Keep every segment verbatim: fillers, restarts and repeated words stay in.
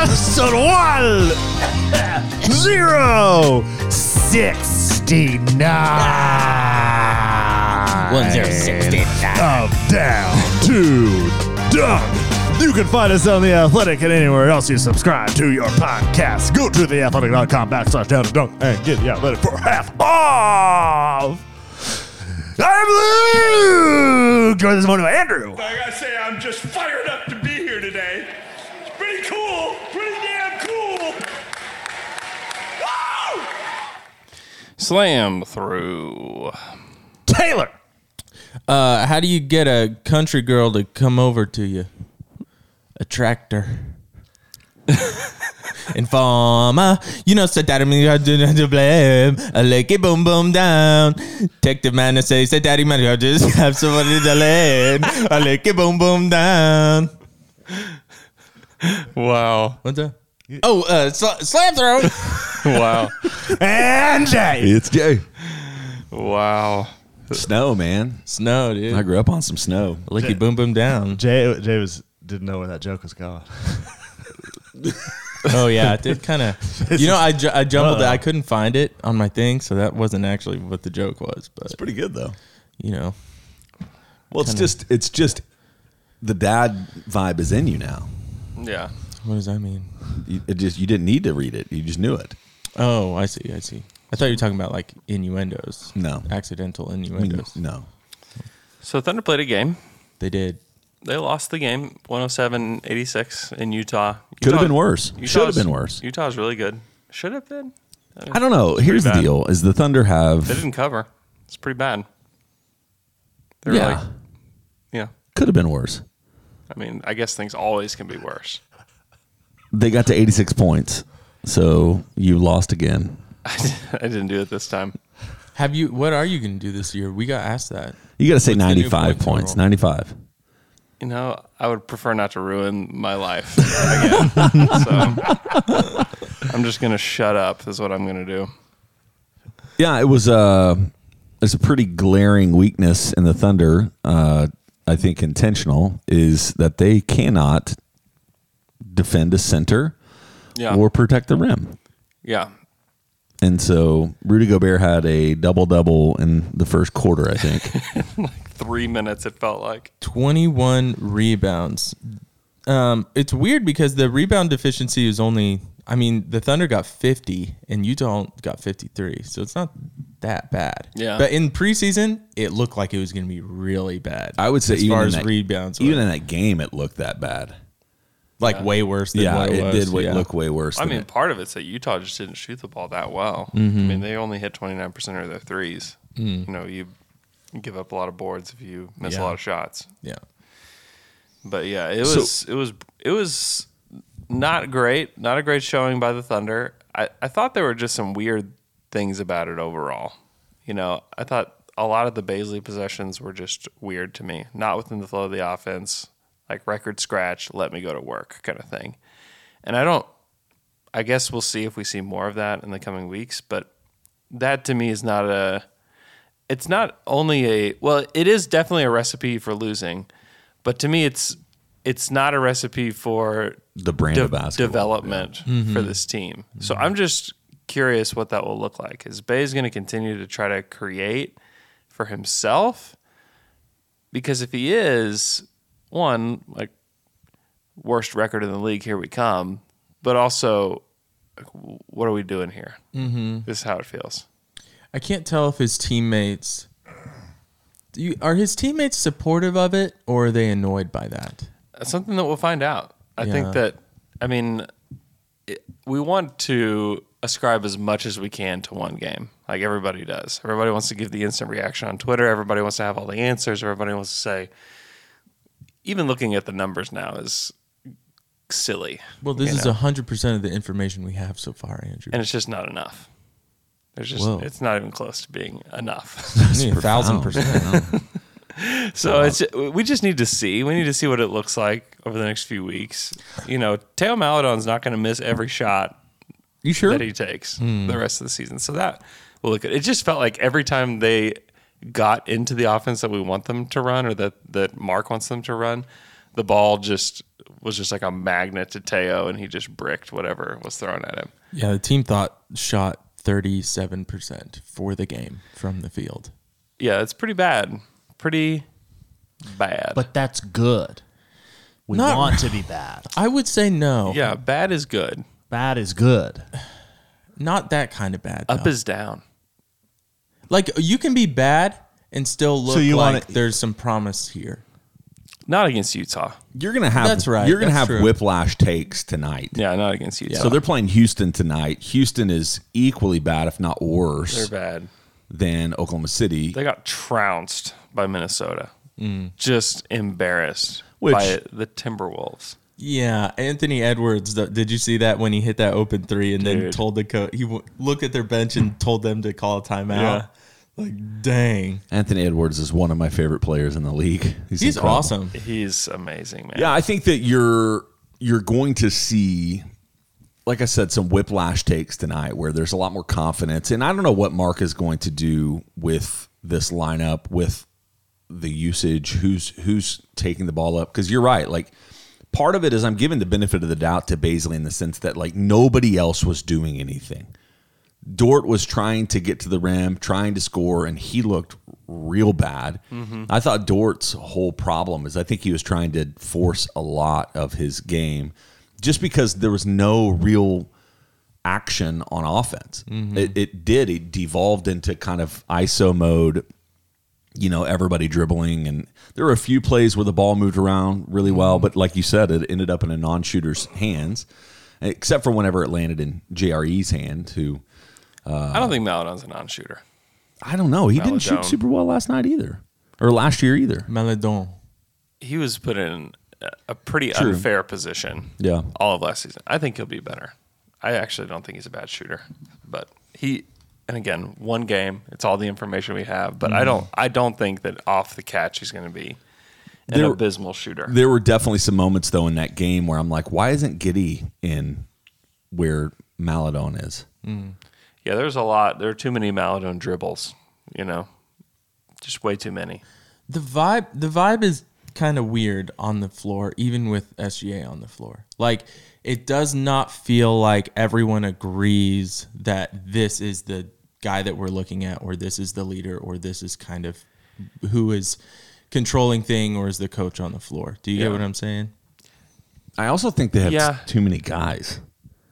episode one zero sixty-nine. One zero sixty-nine. Of Down to Dunk. You can find us on The Athletic and anywhere else you subscribe to your podcast. Go to theathletic.com backslash down to dunk and get The Athletic for half off. I'm Luke. Joined this morning by Andrew. I gotta say, I'm just fired up to be here today. It's pretty cool. Pretty damn cool. Woo! Slam through. Taylor. Uh, how do you get a country girl to come over to you? Attract her. Informer, you know, so daddy me, I didn't to blame. I like it, boom, boom, down. Take the man and say, say, daddy, man, I just have somebody to land. I like it, boom, boom, down. Wow. What's that? Oh, uh, sl- slam throw. Wow. And Jay. It's Jay. Wow. Snow, man. Snow, dude. I grew up on some snow. Licky, boom, boom, down. Jay, Jay was didn't know where that joke was going. Oh yeah, it did kind of. You know, I, ju- I jumbled Uh-oh. it. I couldn't find it on my thing, so that wasn't actually what the joke was. But It's pretty good though. you know, Well, it's Kinda- just it's just the dad vibe is in you now. Yeah. what does that mean? You, it just you didn't need to read it. You just knew it. Oh, I see. I see. I thought you were talking about like innuendos. No. Accidental I mean, innuendos. no. So Thunder played a game. They did. They lost the game one oh seven eighty-six in Utah. Could have Utah- been worse. Should have Utah's- been worse. Utah's really good. Should have been. I don't know. Here's the bad. deal: is the Thunder They have didn't cover. It's pretty bad. They were yeah like, yeah. could have been worse. I mean, I guess things always can be worse. They got to eighty-six points, so you lost again. I didn't do it this time. Have you? What are you going to do this year? We got asked that. You got to say What's the new ninety-five point points. total? ninety-five. You know, I would prefer not to ruin my life again. So I'm just going to shut up is what I'm going to do. Yeah, it was uh it's a pretty glaring weakness in the Thunder. Uh, I think intentional is that they cannot defend a center Yeah. or protect the rim. Yeah. And so Rudy Gobert had a double double in the first quarter, I think. Three minutes, it felt like. twenty-one rebounds. Um, it's weird because the rebound deficiency is only. I mean, the Thunder got fifty and Utah got fifty-three, so it's not that bad. Yeah. But in preseason, it looked like it was going to be really bad. I would say as even far in as that, rebounds, even went. in that game, it looked that bad. like way worse than Yeah, what it, it was. did way, yeah. look way worse. I than mean, it. part of it's that Utah just didn't shoot the ball that well. Mm-hmm. I mean, they only hit twenty-nine percent of their threes. Mm. You know, you give up a lot of boards if you miss Yeah. a lot of shots. Yeah. But yeah, it was it was it was not great, not a great showing by the Thunder. I, I thought there were just some weird things about it overall. You know, I thought a lot of the Baisley possessions were just weird to me, not within the flow of the offense, like record scratch, let me go to work kind of thing. And I don't, I guess we'll see if we see more of that in the coming weeks, but that to me is not a, it's not only a, well, it is definitely a recipe for losing, but to me it's, it's not a recipe for The brand de- of basketball. development for this team. So I'm just curious what that will look like. Is Bay's going to continue to try to create for himself? Because if he is, one, like, worst record in the league, here we come. But also, like, what are we doing here? Mm-hmm. This is how it feels. I can't tell if his teammates. Do you, are his teammates supportive of it, or are they annoyed by that? That's something that we'll find out. I Yeah. think that, I mean, it, we want to ascribe as much as we can to one game, like everybody does. Everybody wants to give the instant reaction on Twitter. Everybody wants to have all the answers. Everybody wants to say, even looking at the numbers now is silly. Well, this you is know? one hundred percent of the information we have so far, Andrew. And it's just not enough. There's just, Whoa. it's not even close to being enough. I mean, a thousand percent. So it's we just need to see. We need to see what it looks like over the next few weeks. You know, Teo Maladon's not going to miss every shot You sure? that he takes the rest of the season. So that will look good. It just felt like every time they got into the offense that we want them to run, or that, that Mark wants them to run, the ball just was just like a magnet to Teo, and he just bricked whatever was thrown at him. Yeah, the team thought shot thirty-seven percent for the game from the field. Yeah, it's pretty bad. Pretty bad. But that's good. We Not- want to be bad. I would say no. yeah, bad is good. Bad is good. Not that kind of bad. Up though. is down. Like, you can be bad and still look you like wanna- there's some promise here. Not against Utah. You're gonna have That's right, You're gonna that's have true. whiplash takes tonight. Yeah, not against Utah. So they're playing Houston tonight. Houston is equally bad, if not worse, They're bad. than Oklahoma City. They got trounced by Minnesota. Just embarrassed Which- by the Timberwolves. Yeah, Anthony Edwards. th- Did you see that when he hit that open three and then Dude. told the coach? He w- looked at their bench and told them to call a timeout. Yeah. Like, dang, Anthony Edwards is one of my favorite players in the league. He's, he's incredible. awesome. He's amazing, man. Yeah, I think that you're you're going to see, like I said, some whiplash takes tonight where there's a lot more confidence. And I don't know what Mark is going to do with this lineup, with the usage, who's who's taking the ball up. Because you're right, like part of it is I'm giving the benefit of the doubt to Baisley in the sense that like nobody else was doing anything. Dort was trying to get to the rim, trying to score, and he looked real bad. Mm-hmm. I thought Dort's whole problem is I think he was trying to force a lot of his game just because there was no real action on offense. Mm-hmm. It, it did. It devolved into kind of I S O mode, you know, everybody dribbling. And there were a few plays where the ball moved around really well, but like you said, it ended up in a non-shooter's hands, except for whenever it landed in J R E's hand, who... I don't think Maladon's a non-shooter. I don't know. He didn't shoot Maladon. super well last night either, or last year either. Maladon. He was put in a pretty True. unfair position Yeah. all of last season. I think he'll be better. I actually don't think he's a bad shooter, but he. And again, one game. It's all the information we have, but I don't. I don't think that off the catch he's going to be an There- abysmal shooter. There were definitely some moments though in that game where I'm like, why isn't Giddey in where Maladon is? Yeah, there's a lot. There are too many Maladon dribbles. You know, just way too many. The vibe, the vibe is kind of weird on the floor, even with S G A on the floor. Like, it does not feel like everyone agrees that this is the guy that we're looking at, or this is the leader, or this is kind of who is controlling thing, or is the coach on the floor. Do you Yeah. get what I'm saying? I also think they have Yeah. too many guys.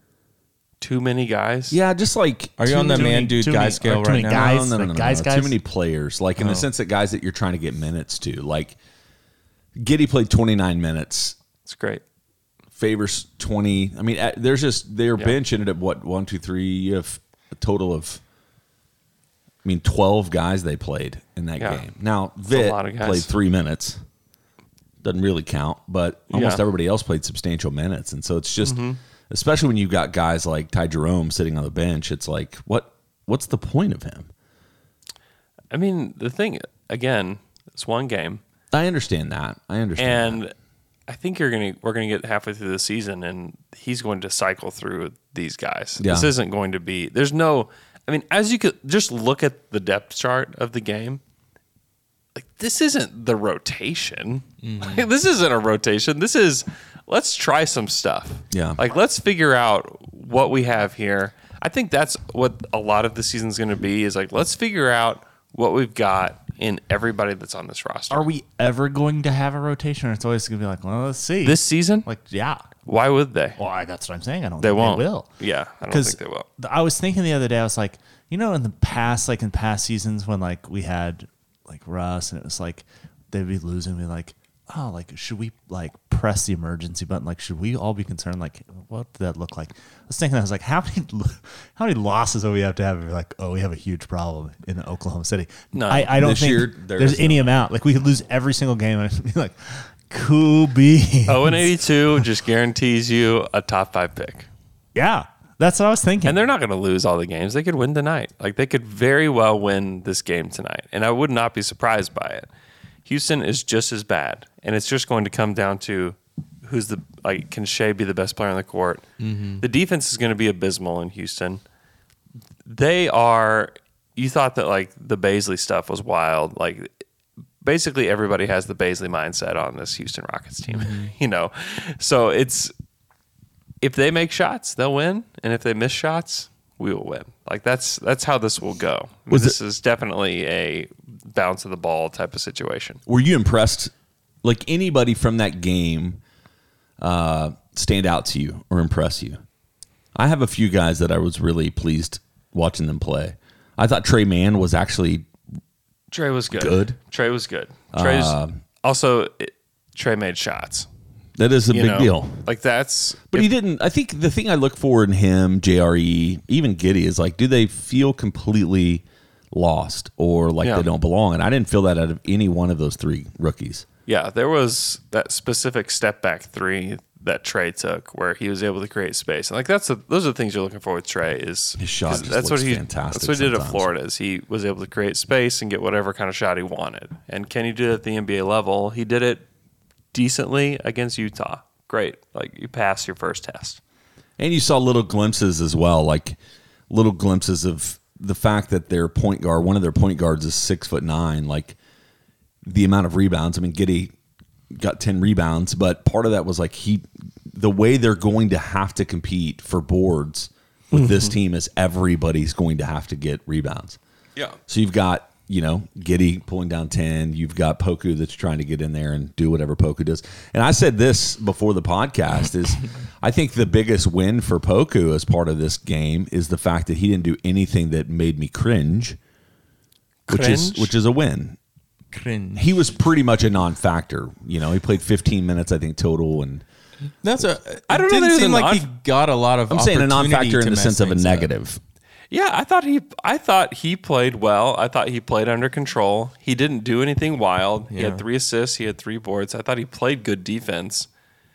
Too many guys. Yeah, just like Are you too on the many- man dude too guy many- scale or too right many now? guys? No, no, no, like no, no, guys, no. guys? Too many players. Like in Oh. the sense that guys that you're trying to get minutes to. Like Giddey played twenty-nine minutes. It's great. Favors twenty. I mean, at- there's just their Yeah. bench ended up what one, two, three. You have a total of, I mean, twelve guys they played in that Yeah. game. Now a Vitt lot of guys. played three minutes. Doesn't really count, but almost Yeah. everybody else played substantial minutes, and so it's just, Mm-hmm. especially when you've got guys like Ty Jerome sitting on the bench, it's like, what? What's the point of him? I mean, the thing again, it's one game, I understand that. I understand. and I think you're gonna we're gonna get halfway through the season, and he's going to cycle through these guys. Yeah. This isn't going to be. There's no. I mean, as you could just look at the depth chart of the game, like this isn't the rotation. Like, this isn't a rotation. This is let's try some stuff. Yeah. Like let's figure out what we have here. I think that's what a lot of the season's going to be. Is like let's figure out what we've got in everybody that's on this roster. Are we ever going to have a rotation? Or it's always going to be like, well, let's see. This season? like, yeah. Why would they? Well, I, that's what I'm saying. I don't They think won't. they will. Yeah, I don't 'Cause think they will. th- I was thinking the other day, I was like, you know, in the past, like in past seasons when like we had like Russ and it was like they'd be losing, we'd be like, oh, like should we like press the emergency button? Like, should we all be concerned? Like, what did that look like? I was thinking, I was like, how many how many losses do we have to have? We're like, oh, we have a huge problem in Oklahoma City. None. I, I don't This think year, there there's is any amount. Like we could lose every single game and be like, cool beans. Oh and eighty-two just guarantees you a top five pick. Yeah, that's what I was thinking. And they're not going to lose all the games. They could win tonight. Like they could very well win this game tonight. And I would not be surprised by it. Houston is just as bad. And it's just going to come down to who's the like can Shea be the best player on the court. Mm-hmm. The defense is going to be abysmal in Houston. They are you thought that like the Baisley stuff was wild. Like basically everybody has the Bazley mindset on this Houston Rockets team, mm-hmm. you know? So it's, if they make shots, they'll win. And if they miss shots, we will win. Like that's, that's how this will go. I mean, Was this it, is definitely a bounce of the ball type of situation. Were you impressed? Like anybody from that game uh, stand out to you or impress you? I have a few guys that I was really pleased watching them play. I thought Trey Mann was actually Trey was good. Good. Trey was good. Trey's Uh, also it, Trey made shots. That is a You big know, deal. Like that's, But if- he didn't. I think the thing I look for in him, J R E, even Giddey, is like, do they feel completely lost or like Yeah. they don't belong? And I didn't feel that out of any one of those three rookies. yeah, there was that specific step back three that Trey took where he was able to create space. And like that's the, those are the things you're looking for with Trey is His shot 'cause just that's looks what he fantastic that's what he did at sometimes. Florida is he was able to create space and get whatever kind of shot he wanted. And can you do it at the N B A level? He did it decently against Utah. Great. Like you pass your first test. And you saw little glimpses as well, like little glimpses of the fact that their point guard, one of their point guards is six foot nine, like the amount of rebounds. I mean, Giddey got ten rebounds, but part of that was like he, the way they're going to have to compete for boards with Mm-hmm. this team is everybody's going to have to get rebounds. Yeah. So you've got, you know, Giddey pulling down ten. You've got Poku that's trying to get in there and do whatever Poku does. And I said this before the podcast is I think the biggest win for Poku as part of this game is the fact that he didn't do anything that made me cringe, which is Cringe? which is a win. Cringe. He was pretty much a non-factor. You know, he played fifteen minutes, I think, total. And That's a. I don't it know that didn't he was seem a like he non- got a lot of. I'm saying a opportunity non-factor to in the mess sense of a things up. negative. Yeah, I thought he I thought he played well. I thought he played under control. He didn't do anything wild. He Yeah. had three assists, he had three boards. I thought he played good defense.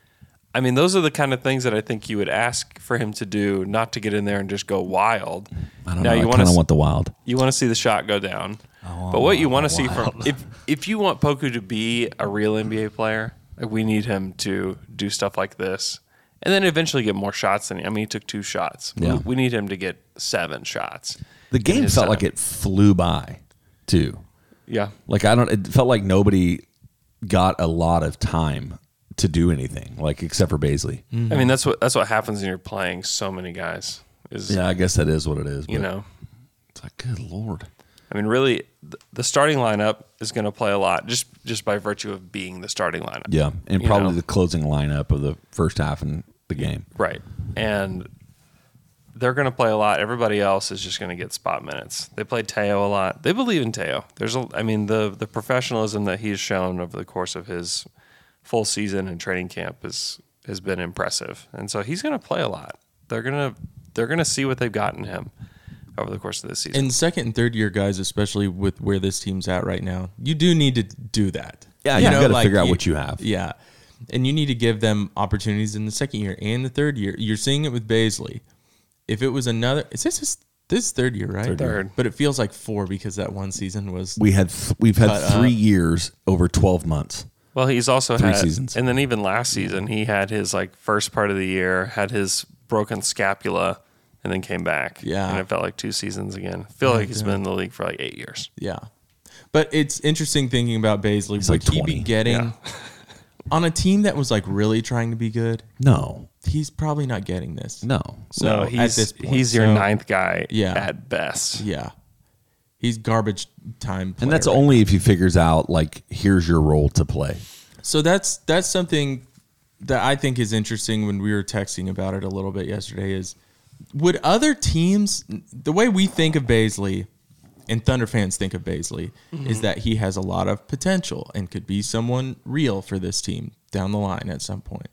I mean, those are the kind of things that I think you would ask for him to do, not to get in there and just go wild. I don't now know. you I want kind of to want the wild. you want to see the shot go down. But what you want to see from if if you want Poku to be a real N B A player, like we need him to do stuff like this. And then eventually get more shots than he. I mean, he took two shots. Yeah. We, we need him to get seven shots. The game his felt time. like it flew by, too. Yeah. Like I don't. It felt like nobody got a lot of time to do anything, like except for Bazley. I mean, that's what that's what happens when you're playing so many guys. Is Yeah, I guess that is what it is. you but know, it's like, good lord. I mean, really, th- the starting lineup is going to play a lot just just by virtue of being the starting lineup. Yeah, and You probably know? the closing lineup of the first half in the game. Right. And they're going to play a lot. Everybody else is just going to get spot minutes. They played Teo a lot. They believe in Teo. There's a, I mean, the the professionalism that he's shown over the course of his full season and training camp is has been impressive. And so he's going to play a lot. They're going to they're going to see what they've got in him over the course of this season. And second and third year guys, especially with where this team's at right now, you do need to do that. Yeah, you got to figure out what you have. Yeah. And you need to give them opportunities in the second year and the third year. You're seeing it with Bazley. If it was another, is this his, this is third year, right? Third year. But it feels like four because that one season was. We had th- we've had Cut three up. years over twelve months. Well, he's also Three had, seasons. and then even last season, he had his like first part of the year, had his broken scapula, and then came back. Yeah. and it felt like two seasons again. I feel like he's been in the league for like eight years. Yeah. But it's interesting thinking about Bazley. He's Would like he be twenty. getting Yeah. on a team that was like really trying to be good? No, He's probably not getting this. no. So no, at he's this point, he's your so- ninth guy Yeah. at best. Yeah. He's garbage time player And that's right only if he figures out like here's your role to play. So that's that's something that I think is interesting when we were texting about it a little bit yesterday is would other teams the way we think of Bazley and Thunder fans think of Bazley is that he has a lot of potential and could be someone real for this team down the line at some point.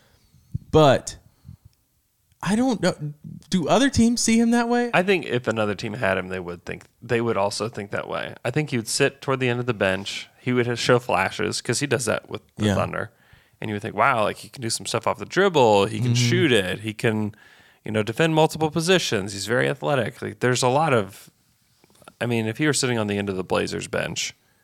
But I don't know. Do other teams see him that way? I think if another team had him, they would think they would also think that way. I think he would sit toward the end of the bench. He would have- show flashes because he does that with the Yeah. Thunder, and you would think, wow, like he can do some stuff off the dribble. He can Mm-hmm. shoot it. He can, you know, defend multiple positions. He's very athletic. Like there's a lot of, I mean, if he were sitting on the end of the Blazers bench,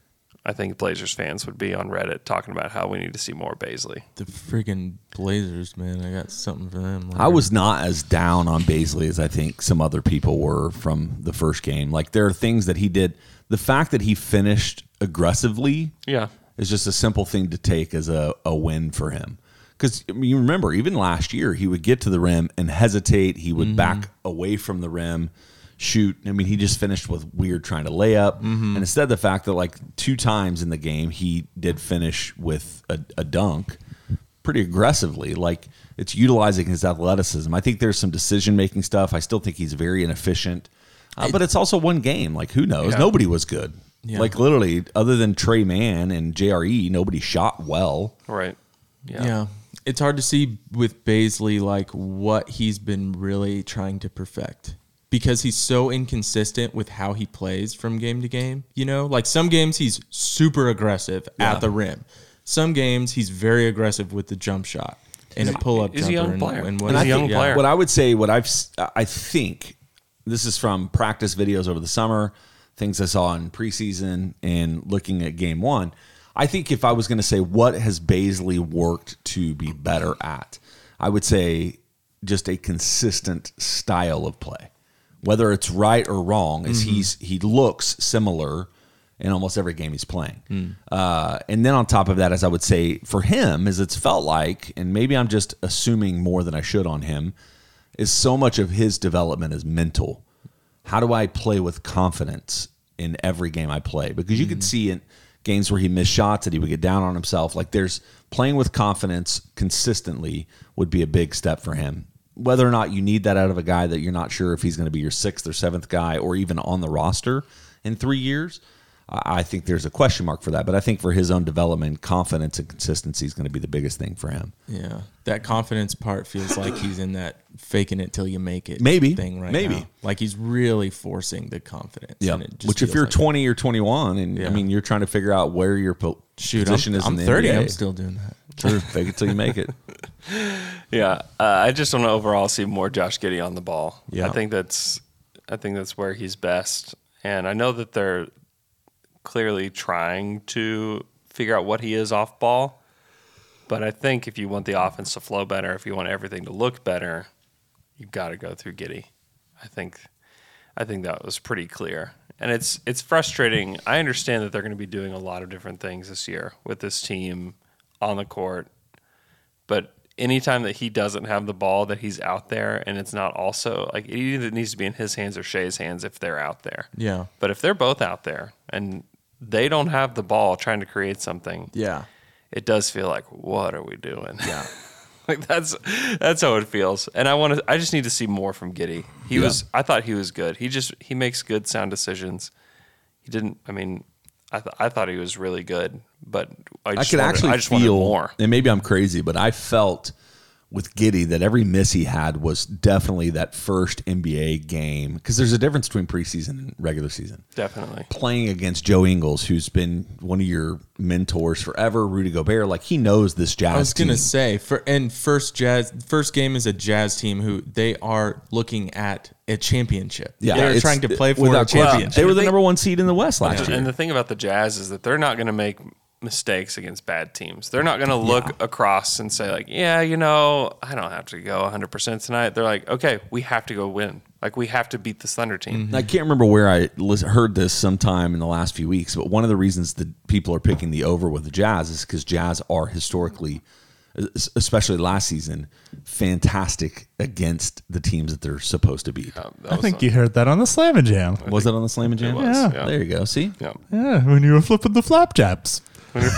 I think Blazers fans would be on Reddit talking about how we need to see more Bazley. The freaking Blazers, man. I got something for them. I was not as down on Bazley as I think some other people were from the first game. Like, there are things that he did. The fact that he finished aggressively Yeah. is just a simple thing to take as a, a win for him. Because I mean, you remember, even last year, he would get to the rim and hesitate. He would mm-hmm. back away from the rim, shoot. I mean, he just finished with weird trying to lay up. Mm-hmm. And instead, the fact that like two times in the game, he did finish with a, a dunk pretty aggressively. Like, it's utilizing his athleticism. I think there's some decision-making stuff. I still think he's very inefficient. Uh, but it's also one game. Like, who knows? Yeah. Nobody was good. Yeah. Like, literally, other than Trey Mann and J R E, nobody shot well. Right. Yeah. Yeah. It's hard to see with Bazley, like, what he's been really trying to perfect. Because he's so inconsistent with how he plays from game to game. You know? Like, some games he's super aggressive yeah. at the rim. Some games he's very aggressive with the jump shot and he's, a pull-up jumper. He's a young player. And, and what, he's a young think, player. What I would say, what I've, I think... This is from practice videos over the summer, things I saw in preseason and looking at game one. I think if I was going to say what has Bazley worked to be better at, I would say just a consistent style of play. Whether it's right or wrong, is mm-hmm. he's he looks similar in almost every game he's playing. Mm. Uh, and then on top of that, as I would say, for him, is it's felt like, and maybe I'm just assuming more than I should on him, is so much of his development is mental. How do I play with confidence in every game I play? Because you mm-hmm. could see in games where he missed shots that he would get down on himself. Like, there's playing with confidence consistently would be a big step for him. Whether or not you need that out of a guy that you're not sure if he's going to be your sixth or seventh guy or even on the roster in three years, I think there's a question mark for that. But I think for his own development, confidence and consistency is going to be the biggest thing for him. Yeah. That confidence part feels like he's in that faking it till you make it maybe thing right maybe. now. Like, he's really forcing the confidence. Yeah. Which if you're like twenty or twenty-one, and yeah. I mean, you're trying to figure out where your po- Shoot, position I'm, is I'm in the thirty, N B A. I'm still doing that. True. Fake it till you make it. Yeah. Uh, I just want to overall see more Josh Giddey on the ball. Yeah. I think that's, I think that's where he's best. And I know that they're clearly trying to figure out what he is off ball. But I think if you want the offense to flow better, if you want everything to look better, you've got to go through Giddey. I think I think that was pretty clear. And it's it's frustrating. I understand that they're going to be doing a lot of different things this year with this team on the court. But anytime that he doesn't have the ball, that he's out there, and it's not also like, it either needs to be in his hands or Shai's hands if they're out there. Yeah. But if they're both out there and they don't have the ball trying to create something, yeah, it does feel like, what are we doing? Yeah. Like, that's that's how it feels. And I want to I just need to see more from Giddey. He yeah. was I thought he was good. He just he makes good sound decisions. He didn't I mean I th- I thought he was really good, but I, just I could wanted, actually I just feel more. And maybe I'm crazy, but I felt with Giddey that every miss he had was definitely that first N B A game, because there's a difference between preseason and regular season. Definitely. Playing against Joe Ingles, who's been one of your mentors forever, Rudy Gobert, like, he knows this Jazz team. I was going to say, for and first Jazz, first game is a Jazz team who they are looking at a championship. Yeah, they're trying to play for a championship. They were the number one seed in the West last and, year. And the thing about the Jazz is that they're not going to make mistakes against bad teams. They're not going to look yeah. across and say, like, yeah, you know, I don't have to go one hundred percent tonight. They're like, okay, we have to go win. Like, we have to beat this Thunder team. Mm-hmm. I can't remember where I heard this sometime in the last few weeks, but one of the reasons that people are picking the over with the Jazz is because Jazz are historically, especially last season, fantastic against the teams that they're supposed to beat. Yeah, I think you heard that on the Slam and Jam. Was it on the Slam and Jam? Was, yeah. yeah. There you go. See? Yeah. Yeah, when you were flipping the flapjaps. When you're,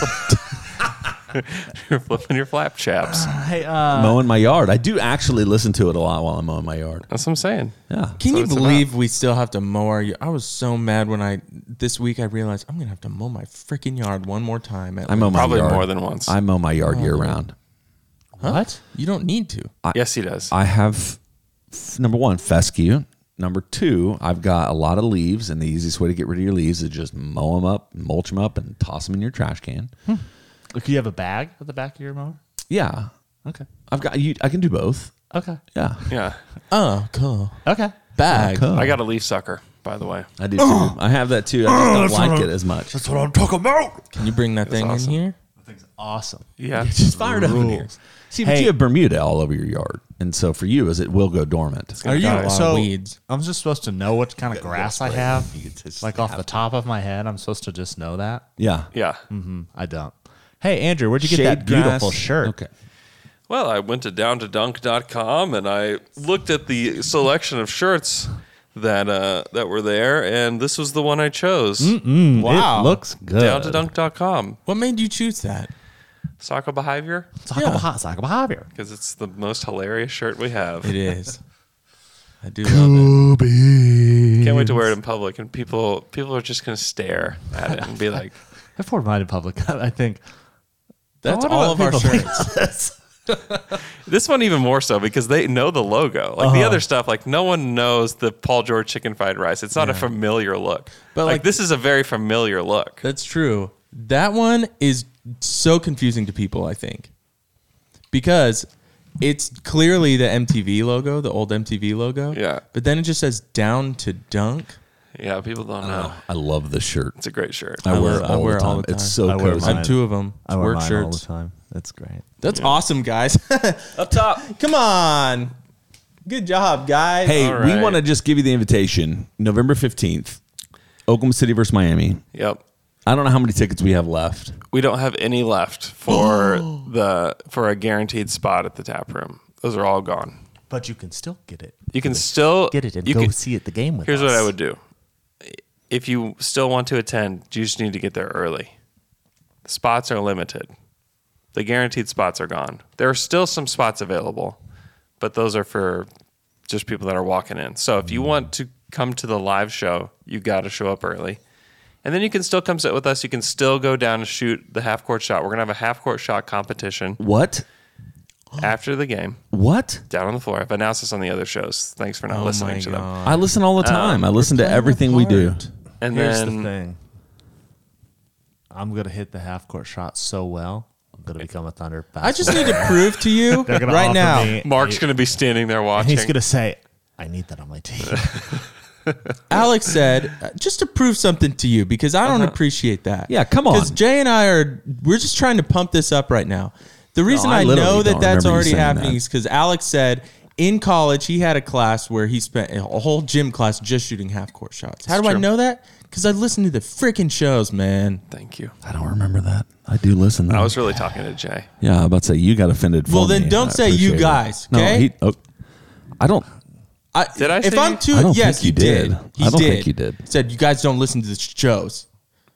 fl- you're flipping your flap chaps. Uh, hey, uh, mowing my yard. I do actually listen to it a lot while I'm mowing my yard. That's what I'm saying. Yeah. Can So you it's believe we still have to mow our yard? I was so mad when I, this week I realized I'm going to have to mow my freaking yard one more time. At I mow my Probably yard. more than once. I mow my yard year round. Huh? What? You don't need to. I, yes, he does. I have, number one, fescue. Number two, I've got a lot of leaves, and the easiest way to get rid of your leaves is just mow them up, mulch them up, and toss them in your trash can. Hmm. Look, you have a bag at the back of your mower? Yeah. Okay. I've got you. I can do both. Okay. Yeah. yeah. Oh, cool. Okay. Bag. Cool. I got a leaf sucker. by the way. I do too. I have that too. I just don't like it as much. That's what I'm talking about. Can you bring that thing awesome. in here? Awesome. Yeah. It's just fired up in here. See, but Hey. you have Bermuda all over your yard, and so for you, is it will go dormant. Are you got a lot of so? weeds. I'm just supposed to know what kind of grass I have, You could just like off have- the top of my head. I'm supposed to just know that. Yeah. Yeah. I don't. Hey, Andrew, where'd you get Shade that beautiful grass. shirt? Okay. Well, I went to down to dunk dot com and I looked at the selection of shirts that uh, that were there, and this was the one I chose. Mm, Wow. It looks good. down to dunk dot com. What made you choose that? Soccer behavior, Soccer Yeah. beha- soccer behavior. because it's the most hilarious shirt we have. It is. I do love it. Can't wait to wear it in public, and people people are just gonna stare at it and be like, If we're minded public, I think That's I wonder all what of our people think shirts. of this. this one even more so because they know the logo. Like the other stuff, like no one knows the Paul George chicken fried rice. It's not a familiar look. But, like, like- this is a very familiar look. That's true. That one is so confusing to people, I think. Because it's clearly the M T V logo, the old M T V logo. Yeah. But then it just says down to dunk. Yeah, people don't know. I love this shirt. It's a great shirt. I, I wear love- it I all, wear the it time. all the It's time. so I wear cozy. I mine. have two of them. I wear Work mine all shirts. the time. That's great. That's awesome, guys. Up top. Come on. Good job, guys. Hey, All we right. want to just give you the invitation. November fifteenth, Oklahoma City versus Miami. Yep. I don't know how many tickets we have left. We don't have any left for the for a guaranteed spot at the tap room. Those are all gone. But you can still get it. You can still Get it and you go can- see it the game with Here's us. what I would do. If you still want to attend, you just need to get there early. The spots are limited. The guaranteed spots are gone. There are still some spots available, but those are for just people that are walking in. So if you want to come to the live show, you got to show up early. And then you can still come sit with us. You can still go down and shoot the half court shot. We're going to have a half court shot competition What? after the game What? down on the floor. I've announced this on the other shows. Thanks for not Oh listening my to them. God. I listen all the time. I listen to playing a everything we do. part. And Here's then the thing. I'm gonna hit the half court shot so well. I'm gonna become a Thunder. I just need to prove to you They're gonna right offer now. me- Mark's going to be standing there And watching. he's gonna say, "I need that on my team." Alex said, uh, just to prove something to you, because I don't appreciate that. Yeah, come on. Because Jay and I are, we're just trying to pump this up right now. The reason I I, literally know that don't that's remember you already saying happening that. is because Alex said in college he had a class where he spent a whole gym class just shooting half court shots. How do I true. know that? Because I listen to the freaking shows, man. Thank you. I don't remember that. I do listen. Though. I was really talking to Jay. yeah, I'm about to say you got offended. For Well, then me. don't I say you appreciate it. guys, No, okay? he, oh, I don't. I, Did I If say I'm you? too, I don't yes, think you did. He I don't did. think you did. He said you guys don't listen to the shows.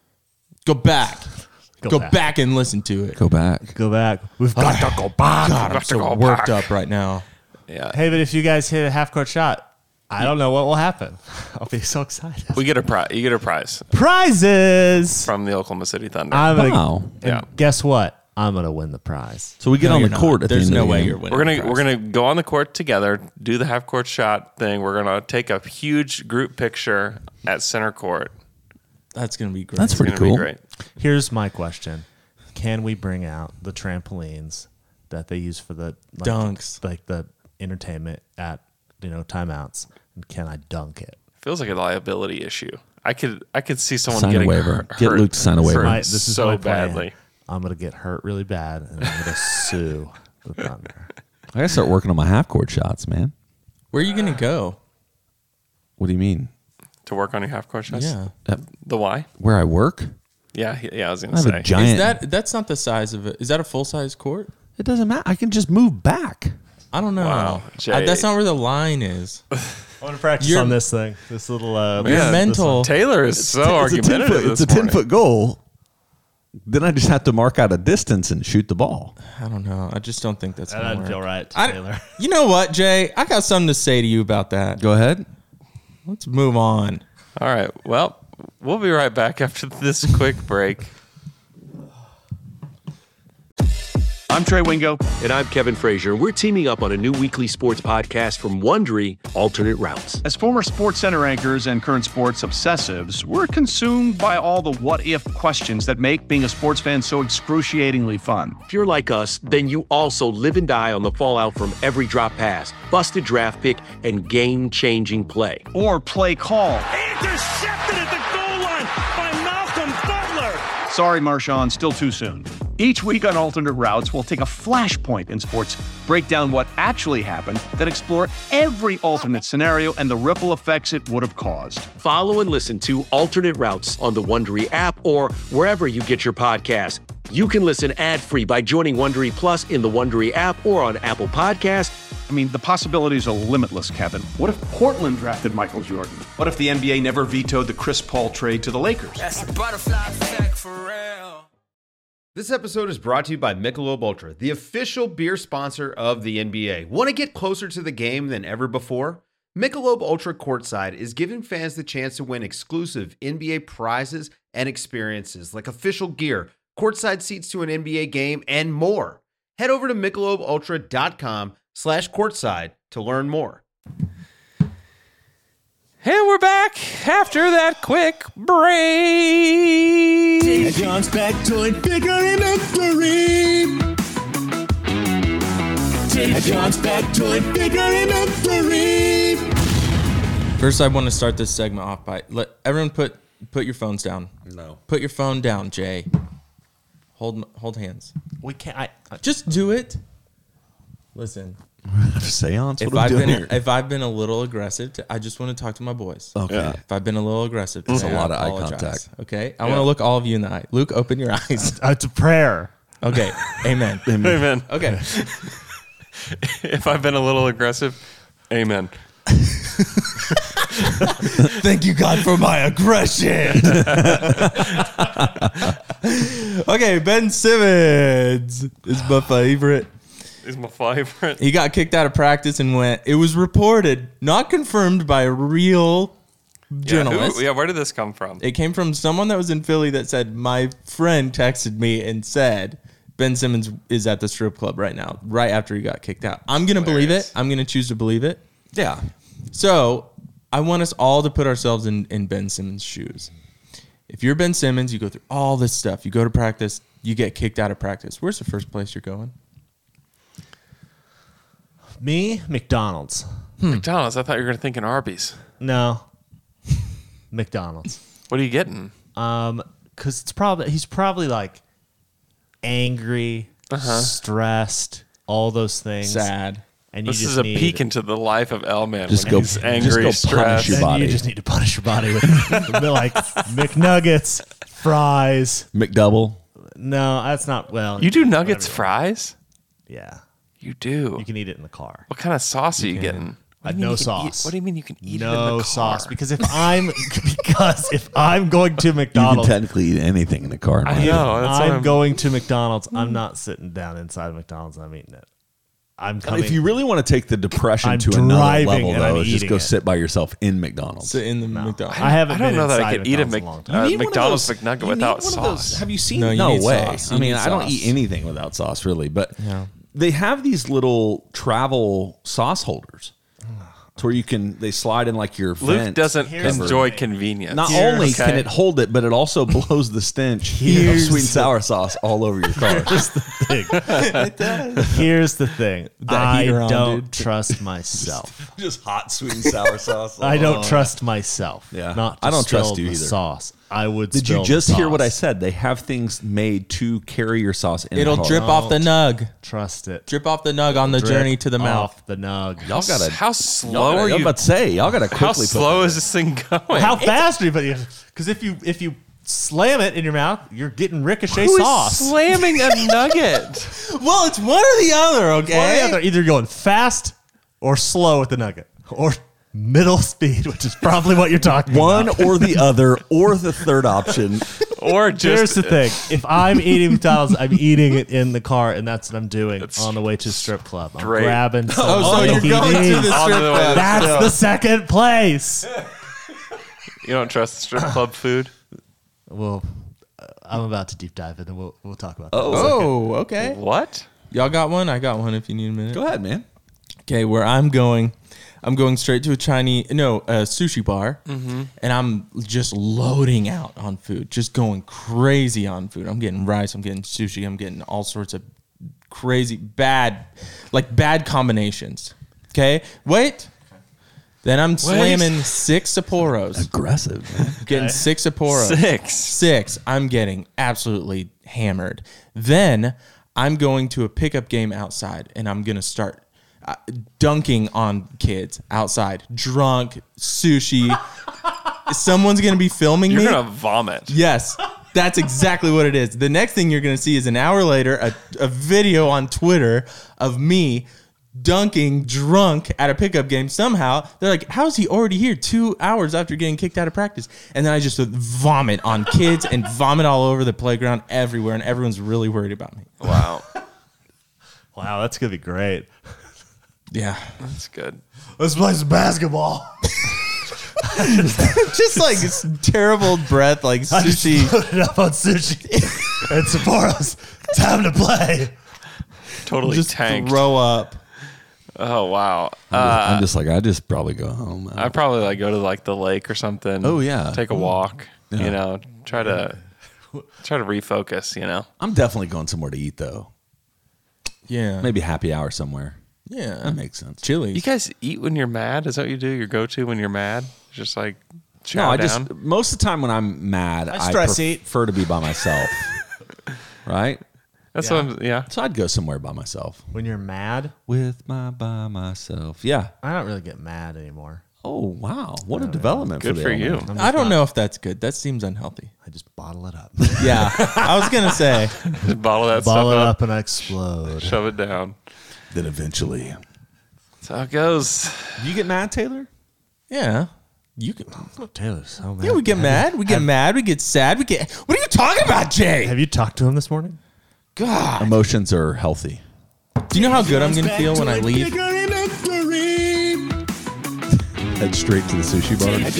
Go back. Go Go, back. back. and listen to it. Go back. Go back. We've got to go back. God, I'm Have to so go worked back. up right now. Yeah. Hey, but if you guys hit a half court shot, I don't know what will happen. I'll be so excited. We get a prize. You get a prize Prizes. from the Oklahoma City Thunder. I'm gonna, Wow. and Yeah. guess what? I'm gonna win the prize. So we get No, on the you're not. court. At There's the end no of the way game. you're winning. we're gonna the we're prize. gonna go on the court together, do the half court shot thing. We're gonna take a huge group picture at center court. That's gonna be great. That's It's pretty gonna cool. be great. Here's my question: can we bring out the trampolines that they use for the like, Dunks. like the entertainment at you know timeouts? And can I dunk it? Feels like a liability issue. I could I could see someone Sign a getting waiver. hurt. Get Luke to sign a waiver. hurt My, this is so my plan. badly. I'm gonna get hurt really bad, and I'm gonna sue the Thunder. I gotta start working on my half court shots, man. Where are you gonna go? What do you mean? To work on your half court shots. Yeah. Uh, The why? where I work? Yeah, he- yeah. I was I gonna have say. a giant. Is that that's not the size of it? Is that a full size court? It doesn't matter. I can just move back. I don't know. Wow, Jay. I- that's not where the line is. I want to practice You're- on this thing. This little uh, Your this- mental- this Taylor is so it's a ten argumentative. foot. this It's a ten morning. foot goal. Then I just have to mark out a distance and shoot the ball. I don't know. I just don't think that's That gonna doesn't work. feel right, to I- Taylor. You know what, Jay? I got something to say to you about that. Go ahead. Let's move on. All right. Well, we'll be right back after this quick break. I'm Trey Wingo. And I'm Kevin Frazier. We're teaming up on a new weekly sports podcast from Wondery, Alternate Routes. As former Sports Center anchors and current sports obsessives, we're consumed by all the what-if questions that make being a sports fan so excruciatingly fun. If you're like us, then you also live and die on the fallout from every drop pass, busted draft pick, and game-changing play. Or play call. It's Intercepted at the goal line by Malcolm Butler. Sorry, Marshawn, still too soon. Each week on Alternate Routes, we'll take a flashpoint in sports, break down what actually happened, then explore every alternate scenario and the ripple effects it would have caused. Follow and listen to Alternate Routes on the Wondery app or wherever you get your podcasts. You can listen ad-free by joining Wondery Plus in the Wondery app or on Apple Podcasts. I mean, the possibilities are limitless, Kevin. What if Portland drafted Michael Jordan? What if the N B A never vetoed the Chris Paul trade to the Lakers? That's a butterfly effect for real. This episode is brought to you by Michelob Ultra, the official beer sponsor of the N B A. Want to get closer to the game than ever before? Michelob Ultra Courtside is giving fans the chance to win exclusive N B A prizes and experiences like official gear, courtside seats to an N B A game, and more. Head over to michelob ultra dot com slash courtside to learn more. And we're back after that quick break. John's back toy figure inventory. John's back toy figure inventory. First, I want to start this segment off by let everyone put put your phones down. No. Put your phone down, Jay. Hold hold hands. We can't. I, I, Just do it. Listen. Seance? If What are we I've doing been here? if I've been a little aggressive, to, I just want to talk to my boys. Okay. Yeah. If I've been a little aggressive, That's today, a lot I of eye apologize. contact. Okay, I want to look all of you in the eye. Luke, open your eyes. it's a prayer. Okay, amen. Amen. Okay. If I've been a little aggressive, amen. Thank you, God, for my aggression. Okay, Ben Simmons is my favorite. He's my favorite. He got kicked out of practice and went. It was reported, not confirmed by a real journalist. Yeah, who, yeah, where did this come from? It came from someone that was in Philly that said, my friend texted me and said, Ben Simmons is at the strip club right now, right after he got kicked out. I'm going to believe it. I'm going to choose to believe it. Yeah. So I want us all to put ourselves in, in Ben Simmons' shoes. If you're Ben Simmons, you go through all this stuff. You go to practice. You get kicked out of practice. Where's the first place you're going? Me, McDonald's. Hmm. McDonald's. I thought you were thinking Arby's. No, McDonald's. What are you getting? Um, because it's probably he's probably like angry, Uh-huh. stressed, all those things. Sad. And you This just is a need, peek into the life of L-Man Just when go- he's just angry, go stressed. punish your and body. you just need to punish your body with like McNuggets, fries. McDouble. No, that's not well. You do nuggets whatever. fries? Yeah, You do. you can eat it in the car. What kind of sauce are you getting? Uh, What do you mean no you can sauce. eat- what do you mean you can eat it in No the sauce, car? because if I'm because if I'm going to You can McDonald's, technically eat anything in the car. I man. know. That's what I'm I'm- going to McDonald's. I'm not sitting down inside of McDonald's and I'm eating it. I'm coming. If you really want to take the depression I'm to another driving level, and though, I'm is just eating go it. sit by yourself in McDonald's. Sit in the McDonald's. I haven't I don't been know that I inside could eat a McDonald's in Mc- a long uh, time. You need one of McDonald's those- McNugget you need without one of those- sauce. Have you seen? No, you no need way. sauce. I You mean, need I don't sauce. eat anything without sauce, really. But Yeah. they have these little travel sauce holders, to where you can they slide in like your Luke vent doesn't Here's the enjoy thing. convenience. Not Here's- only okay. can it hold it, but it also blows the stench of Here's sweet and the- sour sauce all over your car. Here's the thing. Here's the thing. That I heater on, don't dude. trust myself. Just hot sweet and sour sauce. I don't trust myself. Yeah. Not to I don't trust spill you the either. sauce. I would. Did you spill the just hear what I sauce. said? They have things made to carry your sauce in. It'll the car. drip off the nug. Trust it. Drip off the nug on the Drip journey to the mouth. off the nug. Y'all gotta. How Y'all slow gotta are I was you? about to say y'all gotta quickly. How put slow is this thing going? How fast are you? Because if you if you slam it in your mouth, you're getting ricochet Who is sauce. slamming a nugget? Well, it's one or the other, okay? One or the other, either going fast or slow with the nugget, or middle speed, which is probably what you're talking one about. or the other, or the third option. Or Here's just the thing: if I'm eating McDonald's, I'm eating it in the car, and that's what I'm doing That's on the way to a strip club. I'm great. grabbing. Some Oh, so you're Mickey going to D's. the On strip the way club. to- That's the second place. you don't trust the strip club food. Well, uh, I'm about to deep dive in, and we'll we'll talk about that. Oh, okay. What? Y'all got one? I got one if you need a minute. Go ahead, man. Okay, where I'm going, I'm going straight to a Chinese, no, a sushi bar, Mm-hmm. and I'm just loading out on food, just going crazy on food. I'm getting rice, I'm getting sushi, I'm getting all sorts of crazy, bad, like bad combinations. Okay, wait. Then I'm slamming six Sapporos. Aggressive, man. Getting Okay. six Sapporos. Six. Six. I'm getting absolutely hammered. Then I'm going to a pickup game outside, and I'm going to start uh, dunking on kids outside. Drunk, sushi. Someone's going to be filming You're me. going to vomit. Yes. That's exactly what it is. The next thing you're going to see is an hour later, a, a video on Twitter of me dunking drunk at a pickup game. Somehow they're like, how's he already here two hours after getting kicked out of practice? And then I just vomit on kids and vomit all over the playground everywhere, and everyone's really worried about me. Wow. Wow, that's gonna be great. Yeah, that's good. Let's play some basketball. Just like it's terrible breath, like I just sushi. loaded up on sushi and Sapporos. Time to play. Totally Just tanked. throw up. Oh wow. I'm, Uh, just, I'm just like I just probably go home. I'd probably like go to like the lake or something. Oh, yeah. Take a walk. Yeah. You know, try to try to refocus. You know. I'm definitely going somewhere to eat though. Yeah, Maybe happy hour somewhere. yeah, That makes sense. Chili's. You guys eat when you're mad? Is that what you do? Your go-to when you're mad? Just like chow No, I down? just most of the time when I'm mad, I I, stress eat. prefer to be by myself. Right? That's Yeah. what I'm. Yeah. So I'd go somewhere by myself. When you're mad, With my by myself. Yeah. I don't really get mad anymore. Oh wow. What a development Good for, the for old you. man. I'm just I don't not- know if that's good. That seems unhealthy. I just bottle it up. Yeah, I was gonna say. Just bottle that Bottle it stuff up up. and I explode. Shove it down. Then eventually. That's how it goes. You get mad, Taylor? Yeah, you can. Taylor's so mad. Yeah, we get mad. We get mad. We get sad. We get. What are you talking about, Jay? Have you talked to him this morning? God. Emotions are healthy. Do you know how good I'm gonna feel when I leave? Head straight to the sushi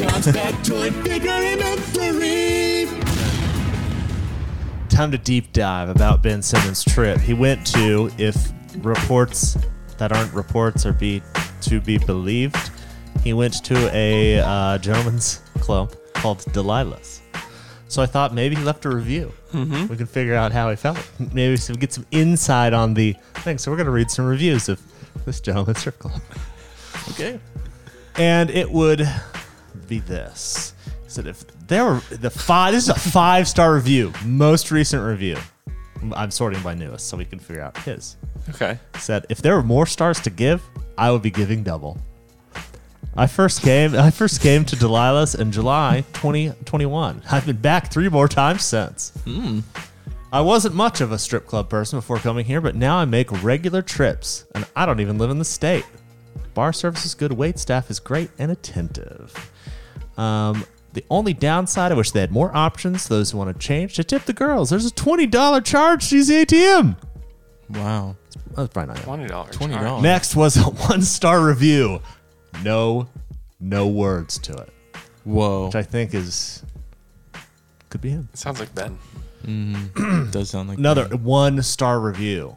bar. Time to deep dive about Ben Simmons' trip. He went to, if reports that aren't reports are be to be believed, he went to a uh, gentleman's club called Delilah's. So I thought maybe he left a review. Mm-hmm. We can figure out how he felt. Maybe we get some insight on the thing. So we're going to read some reviews of this gentleman's strip club. Okay. And it would be this. He said if there were the five, this is a five star review, most recent review. I'm sorting by newest so we can figure out his. Okay. Said if there were more stars to give, I would be giving double. I first came I first came to Delilah's in July twenty twenty-one. I've been back three more times since. Hmm. I wasn't much of a strip club person before coming here, but now I make regular trips, and I don't even live in the state. Bar service is good, wait staff is great and attentive. Um, the only downside, I wish they had more options. Those who want to change, to tip the girls. There's a twenty dollars charge to use the A T M. Wow. That's probably not it. Twenty dollars. Twenty dollars. Next was a one-star review. No, no words to it, Whoa. which I think is could be him. Sounds like Ben. Does sound like Another one-star review.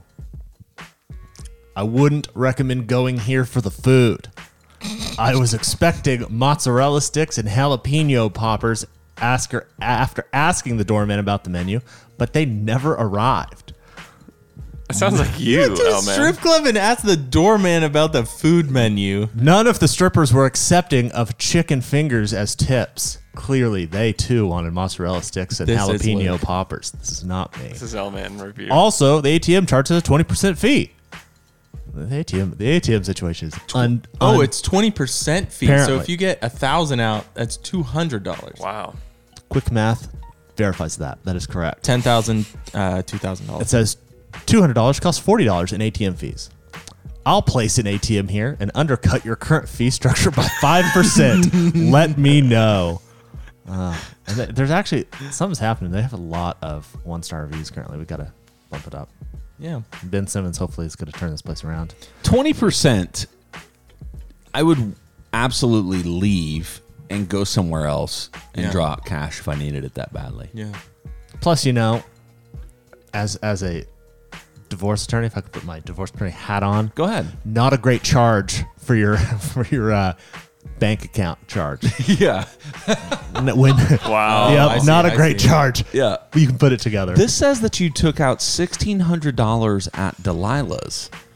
I wouldn't recommend going here for the food. I was expecting mozzarella sticks and jalapeno poppers ask her, after asking the doorman about the menu, but they never arrived. It sounds like you, Went to a oh man. strip club and asked the doorman about the food menu. None of the strippers were accepting of chicken fingers as tips. Clearly, they too wanted mozzarella sticks and This is jalapeno Luke. poppers. This is not me. This is L-Man review. Also, the A T M charges a twenty percent fee. The A T M, the A T M situation is un. Oh, un- it's twenty percent fee. So Apparently. if you get a thousand out, that's two hundred dollars. Wow. quick math verifies that. That is correct. Ten thousand, uh, two thousand It dollars. says two hundred dollars costs forty dollars in A T M fees. I'll place an A T M here and undercut your current fee structure by five percent. Let me know. Uh, and th- there's actually something's happening. They have a lot of one star reviews currently. We got to bump it up. Yeah. Ben Simmons hopefully is going to turn this place around. twenty percent, I would absolutely leave and go somewhere else and Yeah. draw out cash if I needed it that badly. Yeah. Plus, you know, as as a divorce attorney, if I could put my divorce attorney hat on, Go ahead. not a great charge for your for your uh, bank account charge. Yeah. N- when, Wow. yep, I see, not a I great see. charge. Yeah. You can put it together. This says that you took out sixteen hundred dollars at Delilah's.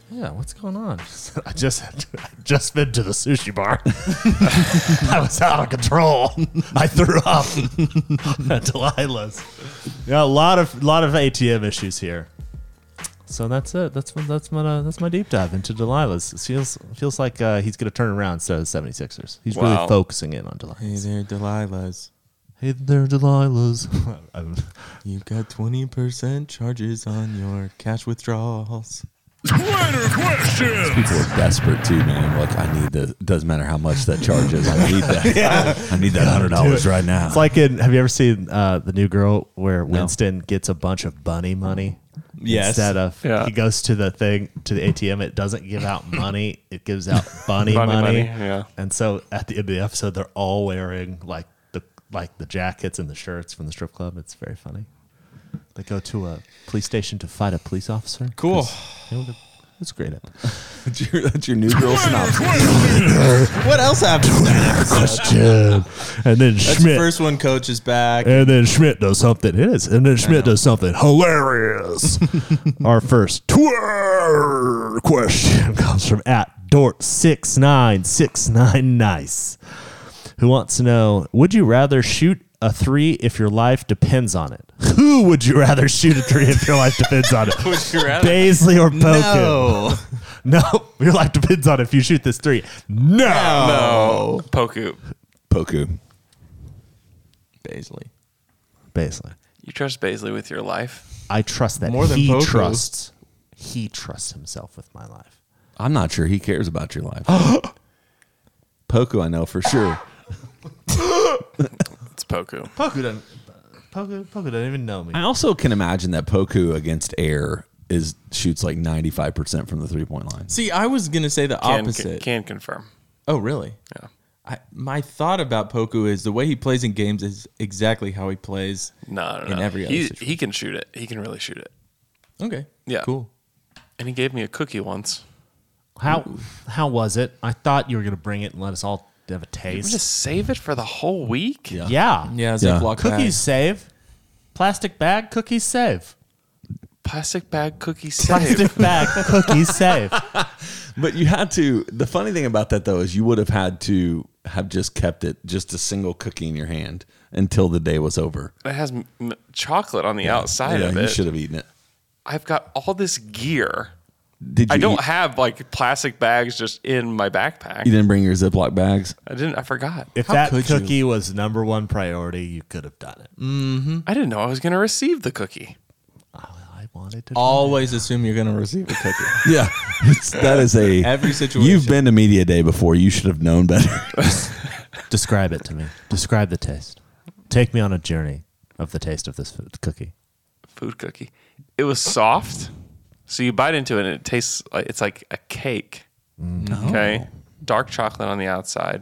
Yeah, what's going on? I just I just been to the sushi bar. I was out of control. I threw up at Delilah's. Yeah, a lot of lot of A T M issues here. So that's it. That's my, that's my uh, that's my deep dive into Delilah's. It feels feels like uh, he's going to turn around instead of the seventy-sixers. He's Wow. really focusing in on Delilah's. Hey there, Delilah's. Hey there, Delilah's. You've got twenty percent charges on your cash withdrawals. Twitter questions. People are desperate too, man. Like, I need the. Doesn't matter how much that charge is. I need that. Yeah. I need that hundred dollars right now. It's like in. Have you ever seen uh, The New Girl where Winston gets a bunch of bunny money? Yes. Instead of Yeah. he goes to the thing to the A T M, it doesn't give out money. It gives out bunny, Bunny money. money, yeah. And so at the end of the episode, they're all wearing like the like the jackets and the shirts from the strip club. It's very funny. They go to a police station to fight a police officer. Cool. You know, the- It's a great episode. That's your, that's your New Girl synopsis. What else happened in that episode? Question. And then That's the Schmidt. first one. Coach is back. And then Schmidt does something. It is. And then Schmidt does something hilarious. Our first Twitter question comes from at Dort six nine six nine nice, who wants to know: would you rather shoot a three if your life depends on it? Who would you rather shoot a three if your life depends on it? Would you rather? Baisley or Poku? No. No, your life depends on it if you shoot this three. No. No. Poku. Poku. Baisley. Baisley. You trust Baisley with your life? I trust that More than he Poku. trusts. He trusts himself with my life. I'm not sure he cares about your life. Poku, I know for sure. It's Poku. Poku doesn't. Poku, Poku doesn't even know me. I also can imagine that Poku against air is shoots like ninety-five percent from the three point line. See, I was gonna say the Can, opposite. can confirm. Oh, really? Yeah. I, my thought about Poku is the way he plays in games is exactly how he plays. No, no, no. In every other he, situation. he can shoot it. He can really shoot it. Okay. Yeah. Cool. And he gave me a cookie once. How how was it? I thought you were gonna bring it and let us all have a You taste. just save it for the whole week? Yeah. yeah, Yeah. Yeah. Ziploc Cookies bag. save. Plastic bag cookies save. Plastic bag cookie save. Plastic bag cookies save. But you had to. The funny thing about that though is you would have had to have just kept it just a single cookie in your hand until the day was over. It has m- m- chocolate on the outside yeah, of you it. should have eaten it. I've got all this gear. Did you? I don't eat- have like plastic bags just in my backpack. You didn't bring your Ziploc bags. I didn't. I forgot. If How that could you? cookie was number one priority, you could have done it. I didn't know I was going to receive the cookie. I wanted to. Always assume you're gonna receive a cookie. Yeah, it's, that is a Every situation. You've been to media day before. You should have known better. Describe it to me. Describe the taste. Take me on a journey of the taste of this food cookie. Food cookie. It was soft. So you bite into it and it tastes like it's like a cake. Okay. Dark chocolate on the outside.